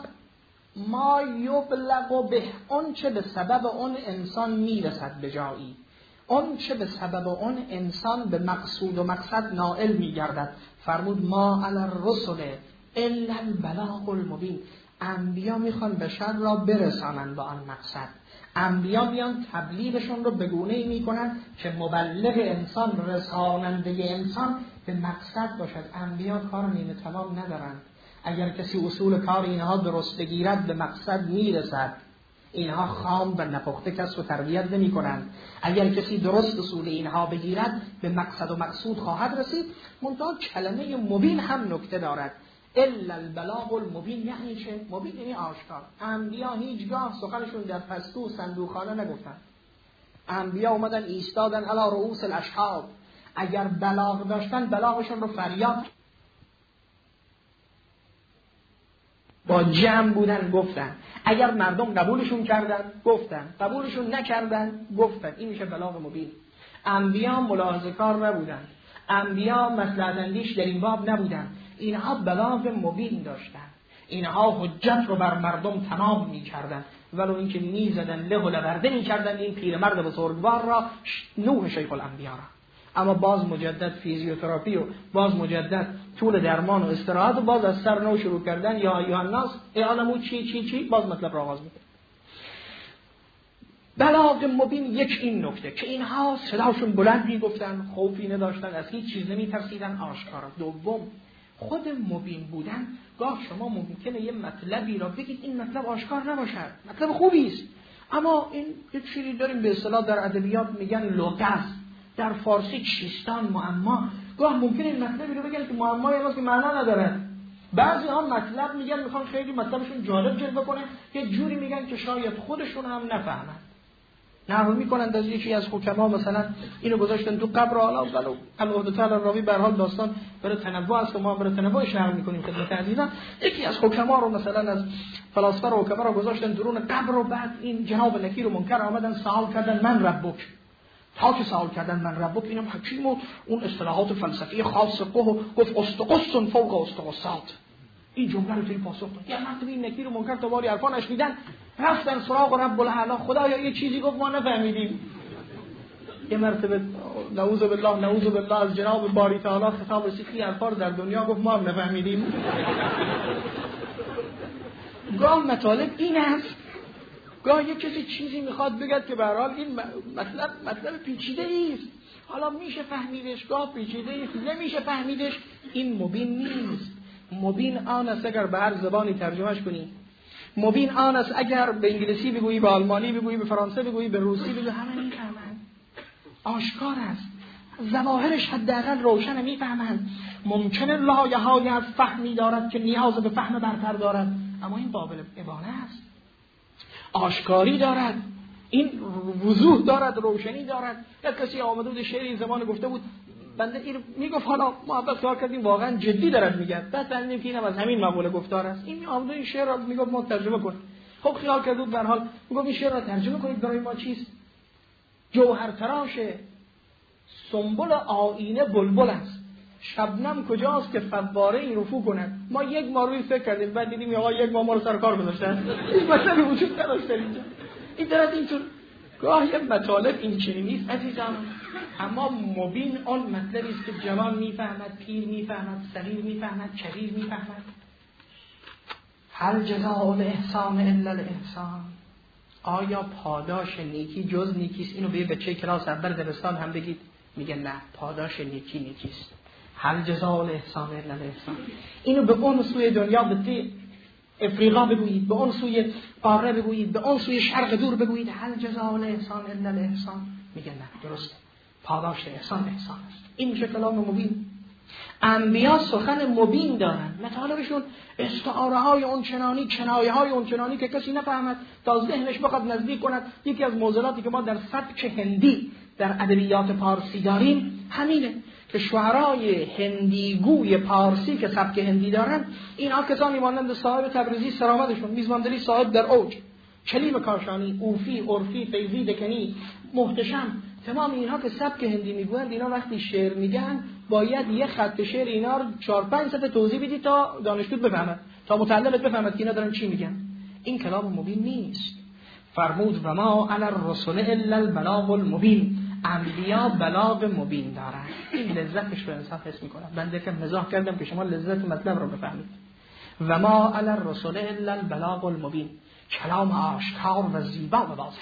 ما یبلغ به، اون چه به سبب اون انسان میرسد به جایی، اون چه به سبب اون انسان به مقصود و مقصد نائل میگردد. فرمود ما علی الرسل الا البلاغ المبین. انبیا میخوان بشر را برسانند به آن مقصد. انبیا میان تبلیغشون رو به گونه‌ای میکنن که مبلغ انسان، رساننده انسان به مقصد باشد. انبیا کار نیمه تمام ندارند. اگر کسی اصول کار اینها درست بگیرد به مقصد میرسد. اینها خام و نپخته کس رو تربیت نمی کنند. اگر کسی درست اصول اینها بگیرد به مقصد و مقصود خواهد رسید. منتها کلمه مبین هم نکته دارد. الا البلاغ المبین یعنی چه؟ مبین یعنی آشکار. انبیا هیچگاه سخنشون در پستو و صندوقخانه نگفتن. انبیا اومدن ایستادن علی رؤوس الاشهاد. اگر بلاغ داشتن بلاغشون رو فریاد با جمع بودن گفتن. اگر مردم قبولشون کردن گفتن، قبولشون نکردن گفتن. این میشه بلاغ مبین. انبیا ملاحظه کار نبودند، انبیا مصلحت اندیش در این باب نبودند. اینها بلاغ مبین داشتند، اینها حجت رو بر مردم تمام می‌کردند، ولو اینکه می‌زدن له و لورده می‌کردن این پیرمرد بزرگوار را، نوح شیخ الانبیا را. اما باز مجدد فیزیوتراپی و باز مجدد طول درمان و استراحت و باز از سر نو شروع کردن. یا ایها الناس اعلموا چی چی چی، باز مطلب را آغاز می‌کنه. بلاغ مبین یک این نکته که اینها صداشون بلندی گفتن، خوفی نداشتن، از هیچ چیز نمی‌ترسیدن، آشکارا. دوم، خود مبین بودن. گاه شما ممکنه یه مطلبی را بگید این مطلب آشکار نباشد، مطلب خوبی است، اما این یک چیزی داریم به اصطلاح در ادبیات میگن لغز، در فارسی چیستان، معما. گاه ممکنه این مطلبی رو بگن که معمای ما که معنا نداره. بعضی ها مطلب میگن میخوان خیلی مطلبشون جالب جلوه کنه، یه جوری میگن که شاید خودشون هم نفهمن. نقل میکنند از یکی از حکما مثلا اینو گذاشتن تو قبر، حالا ولو الله تعالی راوی به هر حال داستان برای تنوع است و ما برای تنوع شرح میکنیم خدمت عزیزان. یکی از حکما رو مثلا از فلاسفه و حکما رو گذاشتن درون قبر و بعد این جناب نکیر و منکر آمدن سوال کردن من ربک. تا که سوال کردن من ربک، اینم حکیم و اون اصطلاحات فلسفی خاص قه گفت استقص فوق استقصات. این جمله رو توی پاسخ داد. یا مرتبه این نکیر و منکر تا باری عرفان اشنیدن، رفتن سراغ رب العلا، خدایا یه چیزی گفت ما نفهمیدیم. یه مرتبه نعوذ بالله نعوذ بالله از جناب باری تعالی خطاب رسید که الفاظ در دنیا گفت ما هم نفهمیدیم. گاه مطالب این است، گاه یک کسی چیزی میخواد بگد که به هر حال این مطلب مطلب پیچیده است، حالا میشه فهمیدش، گاه پیچیده است نمیشه فهمیدش. این مبین نیست. مبین آن است اگر به هر زبانی ترجمهش کنی، مبین آن است اگر به انگلیسی بگویی، به آلمانی بگویی، به فرانسه بگویی، به روسی بگویی، همه میفهمند. آشکار است، ظواهرش حداقل روشن میفهمند. ممکنه لایه‌های از فهمی دارد که نیاز به فهم برتر دارد، اما این قابل ابانه است، آشکاری دارد، این وضوح دارد، روشنی دارد. یک کسی آمده بود شعری زمان گفته بود، بنده این میگفت حالا محبت کار کردیم واقعا جدی دارد میگه، بعد بندیم که اینم از همین مقوله گفتار است. این آمده این شعر را میگفت ما ترجمه کن. خب خیال کرد بود به هر حال میگفت این شعر را ترجمه کنید برای ما چیست؟ جوهر تراش سنبل آینه بلبل است، شبنم کجاست که فواره این رفو کند. ما یک ماه روی فکر کردیم، بعد دیدیم آقا یک ماه ما رو سر کار گذاشتن. این مسئله وجود نداشت اینجا. این درست اینطور گاه یک مطالب این چنین نیست عزیزان. اما مبین آن مطلبی است که جوان میفهمد، پیر میفهمد، صغیر میفهمد، کبیر میفهمد. هل جزاء الاحسان الا الاحسان، آیا پاداش نیکی جز نیکیست؟ اینو به بچه کلاس اول دبستان هم بگید، میگه نه، پاداش نیکی نیکیست. هل جزاء الاحسان الا الاحسان، اینو به اون سوی دنیا به افریقا بگویید، به اون سوی قاره بگویید، به اون سوی شرق دور بگویید هل جزاء الاحسان الا الاحسان، میگه نه، درسته، پاداش احسان احسان است. این میشه کلام مبین. انبیا سخن مبین دارند، مطالبشون استعاره های اون چنانی، کنایه های اون چنانی که کسی نفهمد، تا ذهنش بخواد نزدیک کند. یکی از معضلاتی که ما در سبک هندی در ادبیات پارسی داریم همینه که شعرای هندیگوی پارسی که سبک هندی دارن، اینها کسانی مانند صاحب تبریزی سرآمدشون، میزباندری صاحب در اوج، کلیم کاشانی، اوفی، عرفی، فیضی، دکنی، محتشم، تمام اینها که سبک هندی میگویند، اینا وقتی شعر میگن باید یه خط شعر اینا رو چهار پنج صفحه توضیح بدی تا دانشجو بفهمد، تا متعلمت بفهمد که اینا دارن چی میگن. این کلام مبین نیست. فرمود و ما علی الرسل الا البلاغ المبین، انبیا بلاغ مبین دارن. این لذتش رو انسان حس میکنه. بنده که مزاح کردم که شما لذت مطلب رو بفهمید. و ما علی الرسل الا البلاغ المبین، کلام آشکار و زیبا و واضح.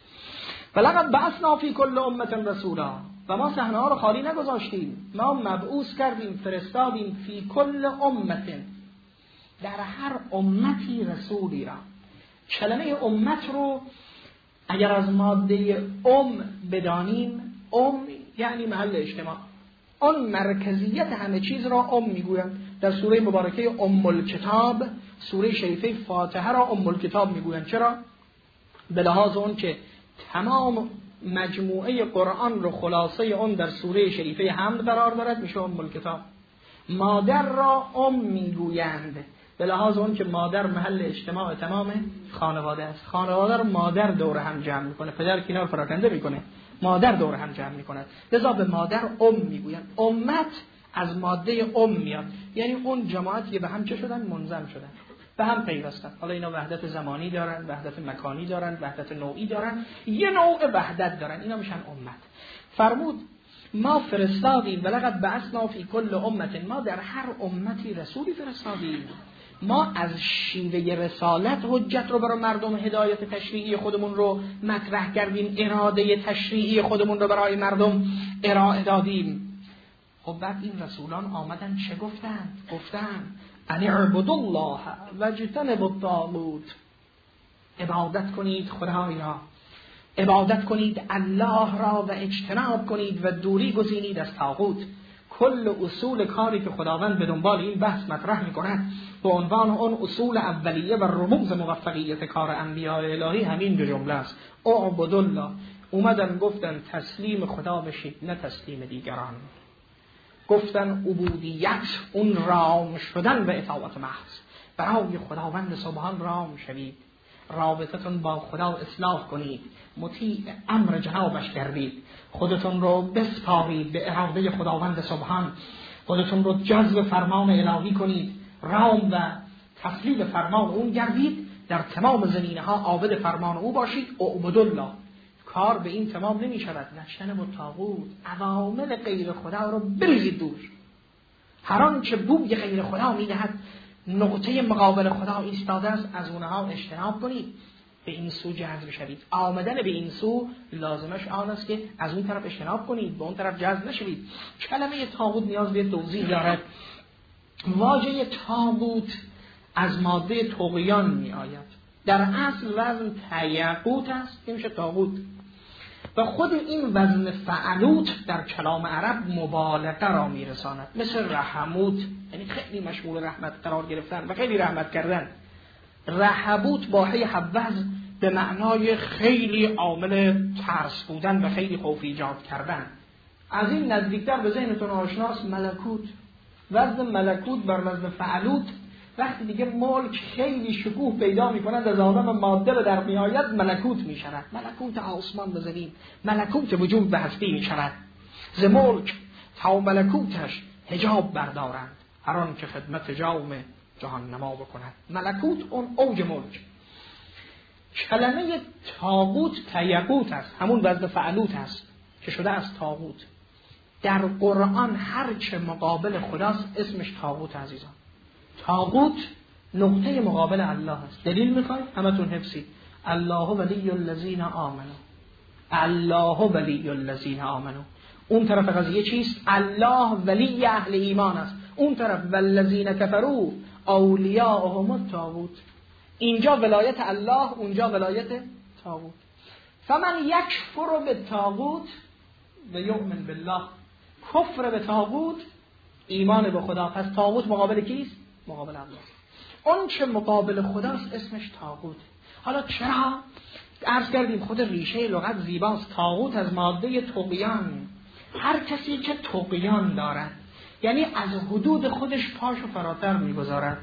ولقد بعثنا فی کل امه رسولا، و ما صحنه ها رو خالی نگذاشتیم، ما مبعوث کردیم، فرستادیم، فی کل امه، در هر امتی رسولی را. کلمه امت رو اگر از ماده ام بدانیم، ام یعنی محل اجتماع، آن مرکزیت همه چیز را ام میگویند. در سوره مبارکه ام الکتاب، سوره شریفه فاتحه را ام الکتاب میگویند. چرا؟ به لحاظ اون که تمام مجموعه قرآن رو خلاصه اون در سوره شریفه حمد قرار دارد، میشه ام الکتاب. مادر را ام میگویند، به لحاظ اون که مادر محل اجتماع تمام خانواده است. خانواده رو مادر دور هم جمع میکنه، پدر که اینا رو پراکنده میکنه، مادر دور هم جمع میکنه. لذا به مادر ام میگویند. امت از ماده ام میاد، یعنی اون جماعتی که به هم چه شدن؟ منضم شدن، به هم پیوستن. حالا اینا وحدت زمانی دارن، وحدت مکانی دارن، وحدت نوعی دارن، یه نوع وحدت دارن، اینا میشن امت. فرمود ما فرستادیم ولقد بعثنا فی کل امت، ما در هر امتی رسولی فرستادیم. ما از شیوه رسالت حجت رو برای مردم، هدایت تشریعی خودمون رو مطرح کردیم، اراده تشریعی خودمون رو برای مردم ارائه دادیم. خب بعد این رسولان آمدن چه گفتن؟ گفتن ان اعبدوا الله واجتنبوا الطاغوت، عبادت کنید خدای را، عبادت کنید الله را و اجتناب کنید و دوری گزینید از طاغوت. کل اصول کاری که خداوند به دنبال این بحث مطرح می‌کند به عنوان اون اصول اولیه و رموز موفقیت کار انبیاء الهی همین دو جمله است. اعبدوا الله. اومدن گفتن تسلیم خدا بشید، نه تسلیم دیگران. گفتن عبودیت، اون رام شدن به اطاعت محض، برای خداوند سبحان رام شوید، رابطتون با خدا اصلاح کنید، مطیع امر جنابش گردید، خودتون رو بسپارید به اراده خداوند سبحان، خودتون رو جذب فرمان الهی کنید، رام و تسلیم فرمان اون گردید، در تمام زمینه ها عابد فرمان او باشید. اعبدوا الله. کار به این تمام نمی شود. واجتنبوا الطاغوت، عوامل غیر خدا رو بریزید دور. هر آنچه بوی غیر خدا می دهد، نقطه مقابل خدا ایستاده است، از اونها اجتناب کنید، به این سو جذب شوید. آمدن به این سو لازمش آن است که از اون طرف اجتناب کنید، به اون طرف جذب نشوید. کلمه طاغوت نیاز به توضیح دارد. واژه طاغوت از ماده طغیان می آید. در اصل وزن تیقوت است، این میشه طاغوت. و خود این وزن فعلوت در کلام عرب مبالغه را میرساند، مثل رحموت، یعنی خیلی مشمول رحمت قرار گرفتن و خیلی رحمت کردن. رحبوت با هی حوز به معنای خیلی عامل ترس بودن و خیلی خوف ایجاد کردن. از این نزدیکتر به ذهنتون آشناست ملکوت. وزن ملکوت بر وزن فعلوت، وقتی دیگه ملک خیلی شکوه پیدا می‌کند، از آدم ماده به در میآید، ملکوت می‌شود. ملکوت آسمان و زمین، ملکوت وجود به هستی می‌شود. ز ملک تا ملکوتش حجاب بردارند، هر آن که خدمت جام جهان نما بکند. ملکوت اون اوج ملک. کلمه طاغوت تیقوت است، همون وزن فعلوت است که شده از طاغوت. در قرآن هر چه مقابل خداست اسمش طاغوت عزیزان. طاغوت نقطه مقابل الله است. دلیل میخواید؟ همتون حفظید. الله ولی الذین آمنوا. الله ولی الذین آمنوا. اون طرف قضیه چیست؟ الله ولی اهل ایمان است. اون طرف والذین کفروا اولیاءهم الطاغوت. اینجا ولایت الله، اونجا ولایت طاغوت. فمن یکفر بالطاغوت و یؤمن بالله. کفر به طاغوت، ایمان به خدا. پس طاغوت مقابل کیست؟ مقابل الله. اون چه مقابل خداست اسمش طاغوت. حالا چرا؟ عرض کردیم خود ریشه لغت زیباست. طاغوت از ماده طغیان. هر کسی که طغیان دارد، یعنی از حدود خودش پاشو فراتر میگذارد.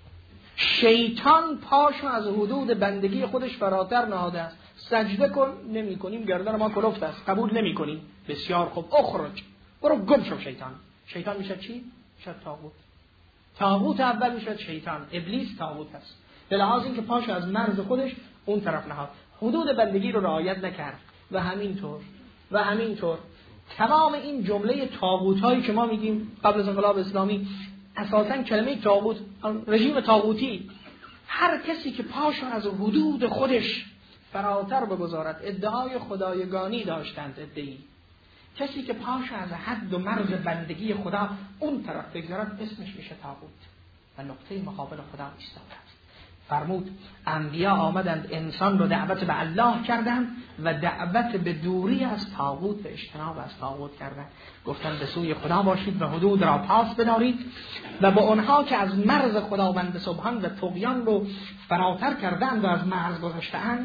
شیطان پاشو از حدود بندگی خودش فراتر نهاده است. سجده کن، نمی کنیم، گردن ما کلفت است، قبول نمی کنیم. بسیار خوب، اخرج، برو گم شو. شیطان شیطان میشه چی؟ میشه طاغوت. طاغوت اول میشه شیطان، ابلیس طاغوت است. به لحاظ اینکه پاشو از مرز خودش اون طرف نهاد، حدود بندگی رو رعایت نکرد. و همینطور و همینطور تمام این جمله طاغوت‌هایی که ما میگیم قبل از انقلاب اسلامی، اساساً کلمه طاغوت، رژیم طاغوتی، هر کسی که پاشو از حدود خودش فراتر بگذارد، ادعای خدایگانی داشتند ادعی، کسی که پاشو از حد و مرز بندگی خدا اون طرف بگذارد اسمش میشه طاغوت و نقطه مقابل خدا ایستاده است. فرمود انبیا آمدند انسان رو دعوت به الله کردند و دعوت به دوری از طاغوت و اجتناب از طاغوت کردند. گفتند به سوی خدا باشید و حدود را پاس بدارید و با اونها که از مرز خداوند سبحان و طغیان رو فراتر کردند و از مرز گذشته‌اند،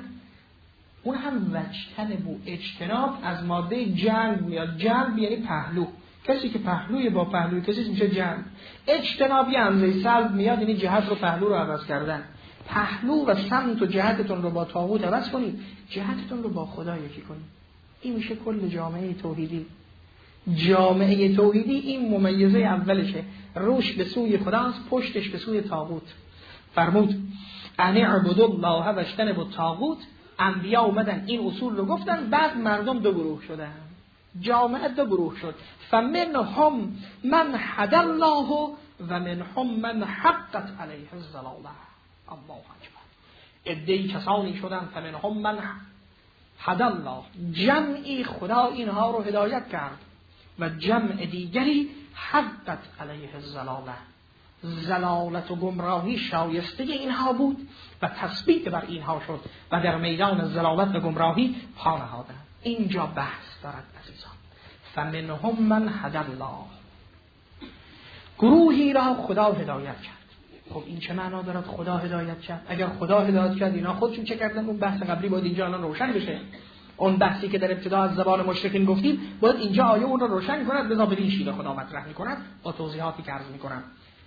اون هم وجتنبوا، اجتناب از ماده جنب میاد. جنب یعنی پهلو، کسی که پهلوی با پهلوی کسی میشه جمع. اجتنابی همزه سلب میاد، یعنی جهت رو پهلو رو عوض کردن. پهلو و سمت و جهتتون رو با طاغوت عوض کنید، جهتتون رو با خدا یکی کنید. این میشه کل جامعه توحیدی. جامعه توحیدی این ممیزه اولشه، روش به سوی خداست، پشتش به سوی طاغوت. فرمود ان اعبدوا الله و اجتنبوا الطاغوت. انبیا اومدن این اصول رو گفتن، بعد مردم دو گروه شدن، جامعه دو گروه شد. فمنهم من هدی الله و منهم من حقت علیه الضلاله. الله اکبر. عده‌ای کسانی شدن فمنهم من هدی الله، جمعی خدا اینها رو هدایت کرد، و جمع دیگری حقت علیه الضلاله، ضلالت و گمراهی شایسته اینها بود و تثبیت بر اینها شد و در میدان ضلالت و گمراهی پا نهادند. اینجا بحث دارد عزیزان. فمنهم من هدی الله، گروهی را خدا هدایت کرد. خب این چه معنا دارد خدا هدایت کرد؟ اگر خدا هدایت کرد اینا خودشون چه کردن؟ اون بحث قبلی باید اینجا الان روشن بشه. اون بحثی که در ابتدا از زبان مشرکین گفتیم باید اینجا آیه اون رو روشن کند، لذا بدین شیوه خدا مطرح میکند با توضیحاتی که عرض میکنم.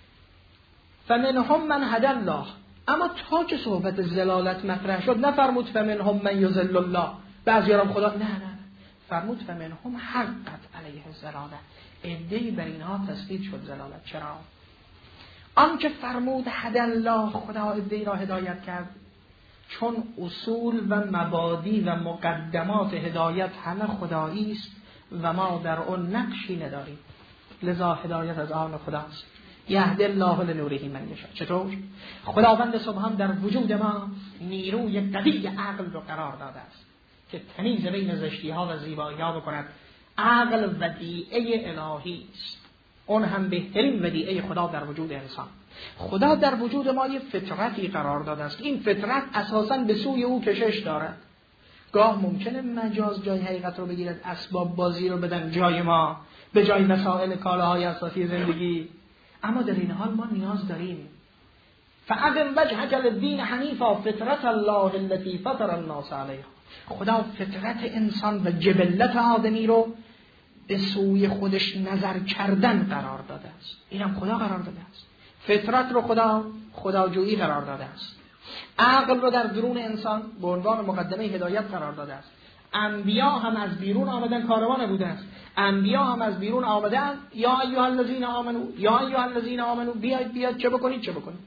فمنهم من هدی الله، اما تا که صحبت زلالت مطرح شد نفرمود فمنهم من یضل الله، بعضیارم خدا، نه نه، فرمود فمنهم حقت علیه الضلاله، عده‌ای بر اینها تثبیت شد زلالت. چرا؟ آنچه فرمود هدی الله، خدا عده‌ای را هدایت کرد، چون اصول و مبادی و مقدمات هدایت همه خدایی است و ما در آن نقشی نداریم، لذا هدایت از آن خداست. یهدی الله لنوره من یشاء. چطور؟ خداوند سبحان در وجود ما نیروی قوی عقل رو قرار داده است که تمیز بین زشتی ها و زیبایی ها بکند. عقل ودیعه الهی است، اون هم بهترین ودیعه خدا در وجود انسان. خدا در وجود ما یه فطرتی قرار داده است، این فطرت اساساً به سوی او کشش دارد. گاه ممکنه مجاز جای حقیقت رو بگیرد، اسباب بازی رو بدن جای ما به جای مسائل کالاهای اساسی زندگی، اما در این حال ما نیاز داریم. فاقم وجهک للدین حنیفا فطرت الله التي فطر الناس علیها. خدا فطرت انسان و جبلت آدمی رو به سوی خودش نظر کردن قرار داده است. اینم خدا قرار داده است. فطرت رو خدا خداجویی قرار داده است. عقل رو در درون انسان به عنوان مقدمه هدایت قرار داده است. انبیا هم از بیرون آمدن، کاروان بوده است. انبیا هم از بیرون آمدن، یا ایها الذین آمنو، یا ایها الذین آمنو، بیاید بیاید چه بکنید چه بکنید.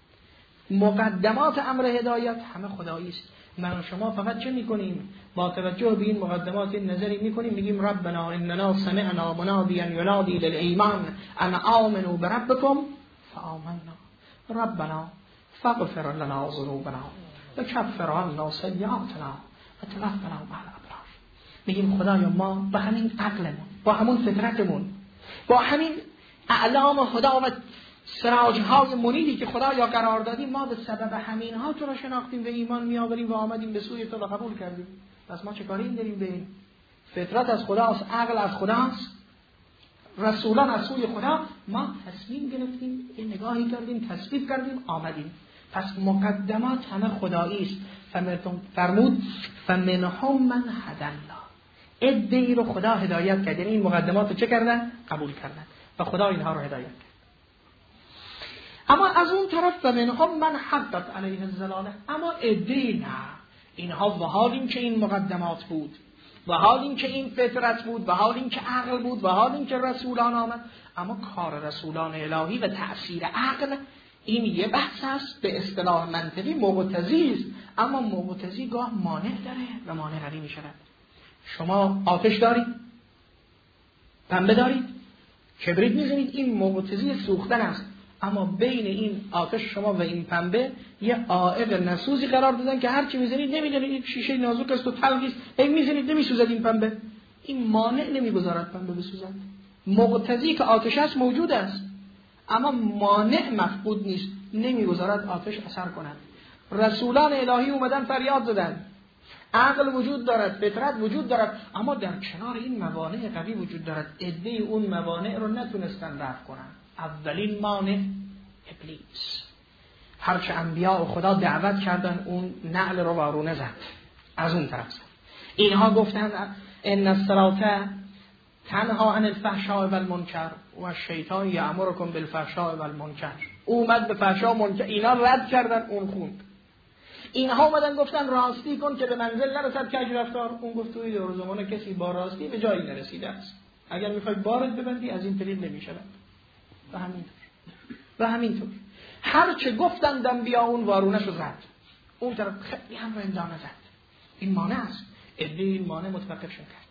مقدمات امر هدایت همه خدایی است. من و شما فقط چه میکنیم؟ با توجه به این مقدمات نظری میکنیم، میگیم ربنا اننا سمعنا منادیا ینادی للایمان ان آمنوا بربکم فآمنا ربنا فاغفر لنا ذنوبنا وکفر عنا سیئاتنا وتوفنا مع الابرار. میگیم خدایا ما با همین عقلمون، با همون فطرتمون، با همین اعلام خدا و سراجهای منیری که خدایا قرار دادیم، ما به سبب همین ها تو را شناختیم و ایمان میآوریم و آمدیم به سوی تو و قبول کردیم. پس ما چه کاری داریم؟ به فطرت از خداست، عقل از خداست، رسولان از سوی خدا، ما تصمیم گرفتیم، یه نگاهی کردیم، تصویب کردیم، آمدیم. پس مقدمات همه خدایی است. فرمود فمنهم من هدی الله، عده‌ای رو خدا هدایت کرد، یعنی این مقدمات رو چه کردن؟ قبول کردن و خدا اینها رو هدایت کرد. اما از اون طرف فمنهم من حقت علیه الضلاله، اما عده‌ای نه، اینها و حال این که این مقدمات بود، و حال این که این فطرت بود، و حال این که عقل بود، و حال این که رسولان آمد، اما کار رسولان الهی و تأثیر عقل این یه بحث است، به اصطلاح منطقی مقتضی است، اما مقتضی گاه مانع داره و مانع قوی می شود. شما آتش دارید، پنبه دارید، کبریت میزنید، این مقتضی سوختن است، اما بین این آتش شما و این پنبه یه عائق نسوزی قرار دادن که هر چی میزنید نمیدونید، این شیشه نازک است و تلخ است، هی میزنید نمیسوزد این پنبه. این مانع نمیگذارد پنبه بسوزد. مقتضی که آتش است موجود است، اما مانع مفقود نیست، نمیگذارد آتش اثر کند. رسولان الهی اومدن فریاد زدن، عقل وجود دارد، فطرت وجود دارد، اما در کنار این موانع قوی وجود دارد. عده اون موانع رو نتونستن رفع کنن. اولین مانع ابلیس. هرچه انبیاء خدا دعوت کردن اون نعل رو وارونه زد، از اون طرف زد. اینها گفتن ان الصلاة تنها عن الفحشاء و المنکر و الشیطان یأمرکم بالفحشاء و المنکر. اومد به فحشا و منکر، اینا رد کردن، اون خوند. اینها اومدن گفتن راستی کن که به منزل نرسد کج رفتار. اون گفت توی دور زمان کسی با راستی به جایی نرسیده است. اگر میخوای بارت ببندی از این طریق نمیشود. و همینطور و همینطور هر چه گفتندم بیا اون وارونش رو زد، اون طرف خیلی هم رو امدانه زد. این مانع است. ادعای این مانع متوقفشون کرد.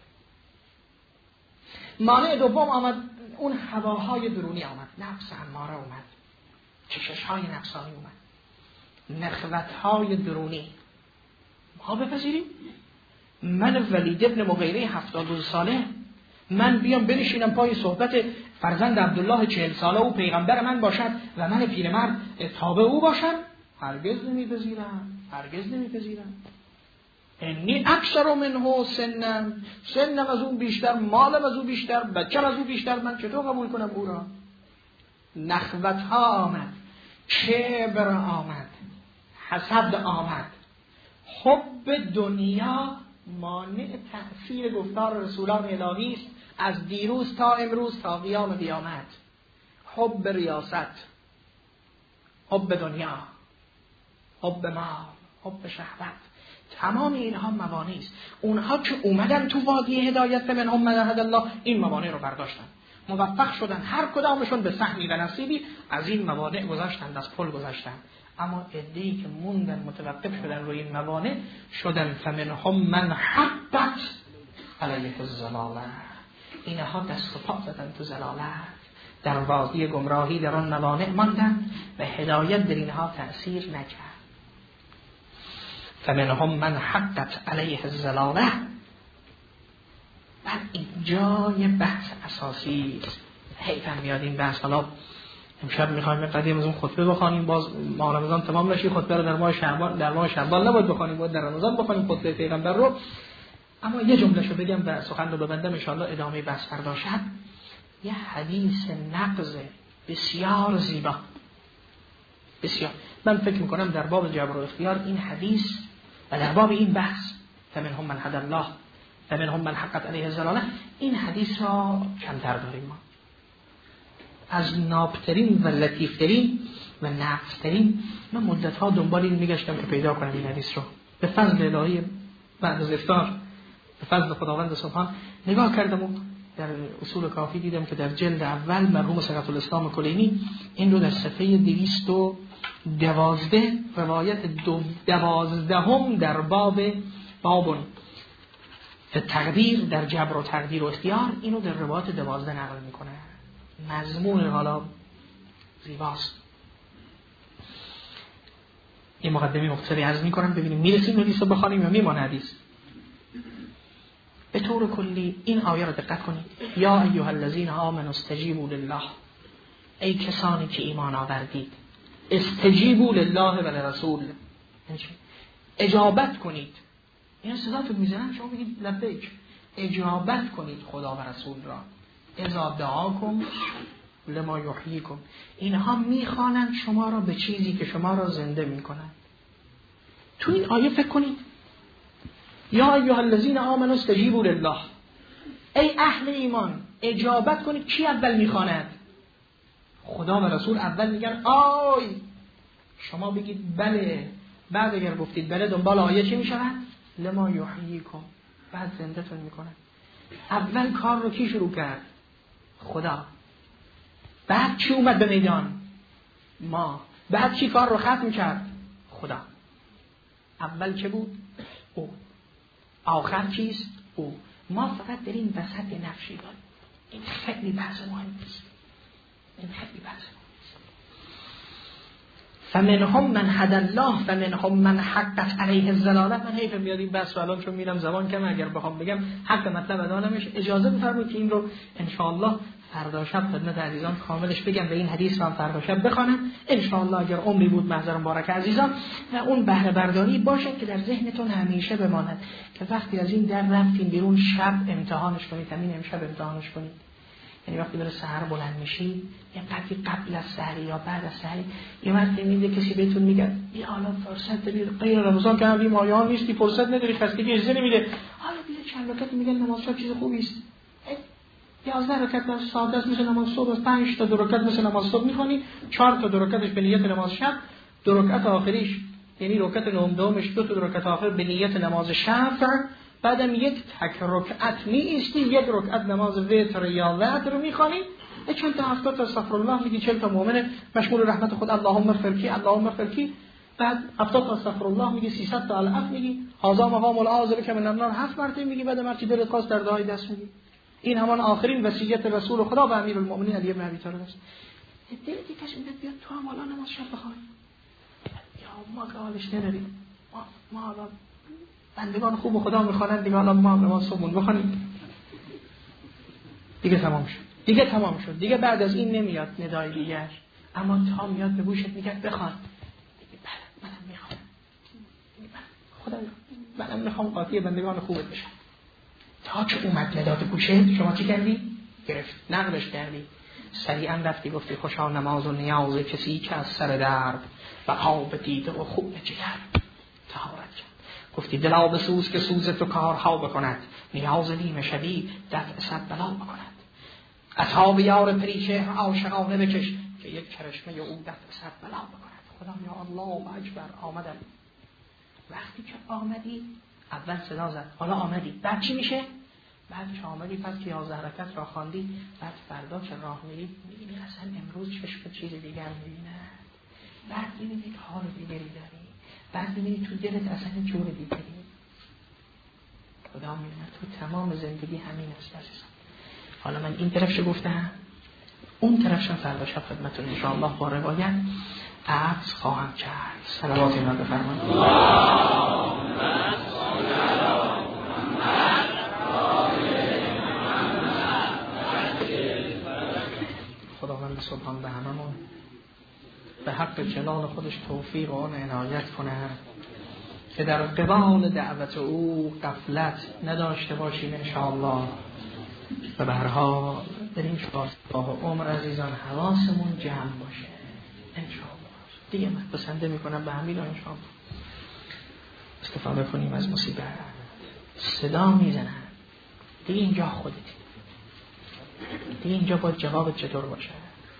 مانع دوم آمد، اون هواهای درونی آمد، نفس اماره اومد، چششهای نفسانی اومد، نخوتهای درونی. ما بپذیریم من ولید ابن مغیره هفتاد و دو ساله من بیام بنشینم پای صحبت فرزند عبدالله چهل ساله او پیغمبر من باشد و من پیرمرد تابع او باشم؟ هرگز نمیپذیرم، هرگز نمیپذیرم. انی اکثر منه سنم، سنم از اون بیشتر، مالم از اون بیشتر، بچم از اون بیشتر، من چطور قبول کنم او را؟ نخوت ها آمد، کبر آمد، حسد آمد، حب دنیا مانع تأثیر گفتار رسولان الهی است از دیروز تا امروز تا قیام قیامت. حب ریاست، حب دنیا، حب مال، حب شهوت، تمام اینها موانع است. اونها که اومدن تو وادی هدایت به منهم من هدی الله این موانع رو برداشتن، موفق شدن، هر کدامشون به سهمی و نصیبی از این موانع گذاشتن، از پل گذاشتن. اما عده‌ای که موندن متوقف شدن روی این موانع شدن فمنهم من حقت علیه الضلاله، اینها دست و پا زدن تو ضلالت، در وادی گمراهی در آن موانع ماندن و هدایت در اینها تأثیر نکرد. فمنهم من حقت علیه الضلاله. بعد اینجای بحث اساسی است. حیفم میاد این بحث. حالا امشب میخوایم قدیم از اون خطبه بخوانیم، باز ماه رمضان تمام نشه، خطبه رو در ماه شعبان در ماه شعبان نباید بخوانیم، باید در رمضان بخوانیم خطبه پیغمبر رو. اما یه جملهشو بگم و سخن رو ببندم، ان شاءالله ادامه بحث فردا شب. یه حدیث نقض بسیار زیبا، بسیار، من فکر میکنم در باب جبر و اختیار این حدیث و در باب این بحث فمنهم من هدی الله فمنهم من حقت علیه الضلاله این حدیث را کمتر داریم. ما از نابترین و لطیفترین و نقصترین من مدتها دنبال این میگشتم که پیدا کنم این حدیث رو. به فضل الهی بعد از افطار به فضل خداوند سبحان نگاه کردم و در اصول کافی دیدم که در جلد اول مرحوم صدرت الاسلام کلینی این رو در صفحه دویست و دوازده روایت دو دوازدهم در باب بابون تقدیر در جبر و تقدیر و اختیار اینو در روایت دوازده نقل میکنه. مضمون حالا زیباست. این مقدمه مختصری عرض میکنم ببینیم میرسیم حدیث رو بخوانیم یا میمانه حدیث. به طور کلی این آیه رو دقت کنید. یا ایها الذین آمنوا استجیبوا لله، ای کسانی که ایمان آوردید، استجیبوا لله و لرسول، اجابت کنید. این صداتون میزنن شما میگید لبیک، اجابت کنید خدا و رسول را. اذا دعاکم لما یحییکم، اینها میخوانند شما را به چیزی که شما را زنده میکنند. تو این آیه فکر کنید. یا ایها الذین آمنوا استجیبوا لله، ای اهل ایمان اجابت کنید. کی اول میخواند؟ خدا و رسول اول میگن آی، شما بگید بله. بعد اگر گفتید بله دنبال آیه چی میشود؟ لما یحییکم، بعد زنده تون میکنه. اول کار رو کی شروع کرد؟ خدا. بعد چی اومد به میدان؟ ما. بعد چی کار رو ختم کرد؟ خدا. اول چه بود؟ او. آخر چیست؟ او. ما فقط در این وسط نفشی داریم. این خیلی بحث مهم است. این خیلی بحث مهم است. فمنهم من هدی الله فمنهم من حقت علیه الضلاله. من حیف میاد این بحث رو الان چون میرم زمان کم، اگر بخوام بگم حق مطلب ادا نمیشه. اجازه بفرمایید که این رو ان شاء الله فردا شب خدمت عزیزان کاملش بگم و این حدیث رو هم فردا شب بخوانم ان شاء الله. اگر عمری بود محضر مبارک عزیزان و اون بهره برداری باشه که در ذهنتون همیشه بماند که وقتی از این در رفتین بیرون شب امتحانش کنید، همین امشب امتحانش کنید. یعنی وقتی برای سحر بلند میشی یه قدری قبل از سحر یا بعد از سحر یه وقتی میده کسی بهتون میگه بیا حالا فرصت داری، غیر رمضان که همین مایان نیستی، فرصت نداری، خستگی اجازه نمیده، حالا بیا چند رکعت میگن نماز شب چیز خوبی است. یازده رکعت نماز ساده است مثل نماز صبح، پنج تا دو رکعت مثل نماز صبح میخونی، چهار تا دو رکعتش به نیت نماز شب، دو رکعت آخریش یعنی رکعت نهم دومش دو تا دو رکعت آخر به نیت نماز شب، بعدم یک تک رکعت می ایستی، یک رکعت نماز وتر یا وتر میخونی، چند تا هفتاد تا استغفر الله میگی، چهل تا مؤمن مشمول رحمت خود اللهم اغفر کی اللهم اغفر کی، بعد هفتاد تا استغفر الله میگی، سیصد تا العفو میگی، هذا مقام العاذر که من النار هفت مرتبه میگی، بعد مرتی دلت خواست در دعای دست میگی. این همان آخرین وصیت رسول خدا به امیرالمؤمنین علی بن ابی طالب است. دل دیگه میاد بیاد تو هم الان نماز شب بخوان، یا ما که حالش نداریم، ما ما الان بندگان خوب خدا میخوانند دیگه، الان ما هم نماز صبحون بخونیم دیگه تمام شد، دیگه تمام شد، دیگه بعد از این نمیاد ندای دیگر، اما تا میاد به گوشت میگه بخوان، دیگه بله منم میخوام، خدا منم میخوام قاطی بندگان خوبت بشم. تا که اومد نداد گوشه شما چی کردی؟ گرفت، نقلش کردی، سریعا رفتی گفتی خوشا نماز و نیاز کسی که از سر درد و آب دیده و خوب جگر طهارت کرد. گفتی دلا بسوز که سوز تو کارها بکند، نیاز نیم شدید دفع صد بلا بکند. اصحاب یار پریچهر عاشقانه بکش که یک کرشمه او دفع صد بلا بکند. خدا یا الله اکبر. آمدم، وقتی که آمدی اول صدا زد، حالا آمدی، بعد چی میشه؟ بعد که آمدی پس که یازده رکعت را خواندی، بعد فردا که راه میری میبینی اصلا امروز چشم چیز دیگر میبینه، بعد میبینی که حال دیگری داری، بعد میبینی تو دلت اصلا جور دیگری. خدا میبینه تو تمام زندگی همین است عزیزم. حالا من این طرفش گفتم، اون طرفش فردا شب خدمتتون انشاءالله با روایت عرض خواهم کرد. صلوات اینا بفرمایید. خداوند سبحان به هممون به حق جلال خودش توفیق و آن عنایت کنه که در قبال دعوت او غفلت نداشته باشیم انشاءالله، و به هر حال در این شباه عمر عزیزان حواسمون جمع باشه انشاءالله. دیگه من بسنده میکنم به همین انشاءالله استفاده کنیم از مصیبت. صدا میزنن دیگه اینجا خودتی، دیگه اینجا باید جوابت چطور باشه.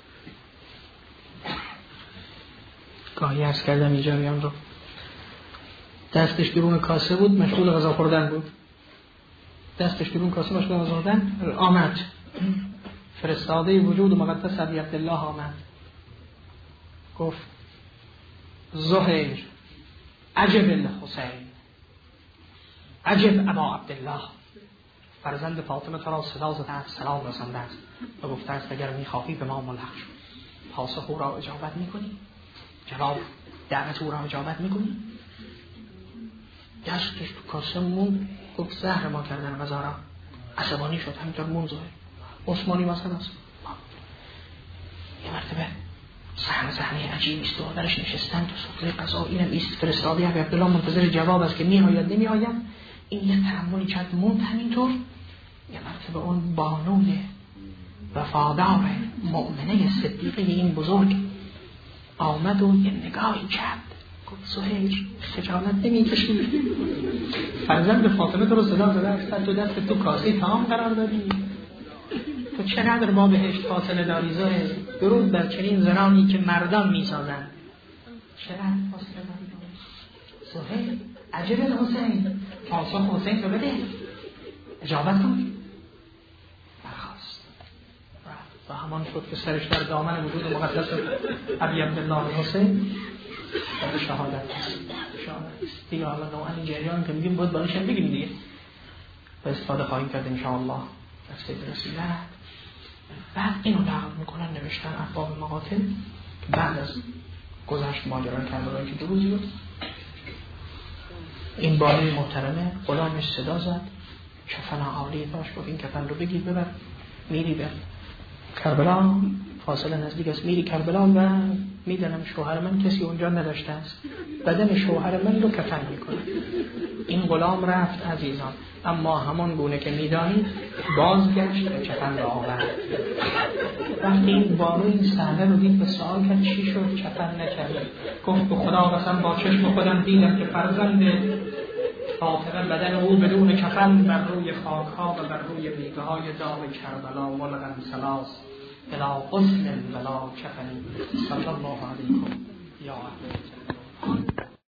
گاهی عرض کردم اینجا بیان رو دستش درون کاسه بود مشغول غذا خوردن بود، دستش درون کاسه مشغول غذا خوردن، آمد فرستاده وجود مقدس ابی عبدالله آمد گفت زهیر عجب الحسین عجب ابا عبدالله، فرزند فاطمه تو را صدا زده است، سلام رسانده است و گفته است اگر میخواهی به ما ملحق شو. پاسخ او را اجابت میکنی؟ جواب دعوت او را اجابت میکنی؟ دستش تو کاسه مون، گفت زهر ما کردن غذا را. عصبانی شد، همینطور مون زهر عثمانی مثلا است. یه مرتبه صحنه صحنه عجیبی است و درش نشستن تو سفره غذا، اینم ایست فرستاده ابی عبدالله منتظر جواب است که میآید نمیآید. این یه تحملی کرد موند همینطور. یه مرتبه اون بانوی وفادار مؤمنه صدیقه این بزرگ آمد و یه نگاهی کرد، گفت زهیر خجالت نمیکشی؟ فرزند فاطمه تو رو صدا زده است، تو دست تو کاسه تمام قرار دادی، تو چقدر با بهشت فاصله داری زهیر؟ درود بر چنین زنانی که مردان میسازند. چقدر فاصله داری زهیر؟ عجب الحسین، پاسخ حسین رو بده، اجابت کن. برخواست و همان شد که سرش در دامن وجود مقدس ابی عبدالله حسین و شهادت است. دیگه حالا نوعا این جریان که میگیم باید بانشم بگیم دیگه و استفاده خواهیم کرد انشاءالله از سید رسیلت. بعد اینو نقل میکنن نوشتن ارباب مقاتل که بعد از گذشت ماجرای کربلایی که دو روزی بود، این بانی محترمه غلامش صدا زد، کفن عالی داشت، گفت این کفن رو بگیر ببر میری بر کربلا، فاصله نزدیک است، میری کربلا و میدانم شوهر من کسی اونجا نداشته است، بدن شوهر من رو کفن میکنه. این غلام رفت عزیزان، اما همان گونه که میدانید بازگشت و کفن را آورد. وقتی این بارو این صحنه رو دید به سوال کرد چی شد کفن نکرد؟ گفت به خدا قسم با چشم خودم دیدم که فرزند خاطر بدن او بدون کفن بر روی خاک‌ها و بر روی میگه‌های داغ کربلا ملغا سلاس بلا غسل بلا کفن. صلی الله علیکم یا اهل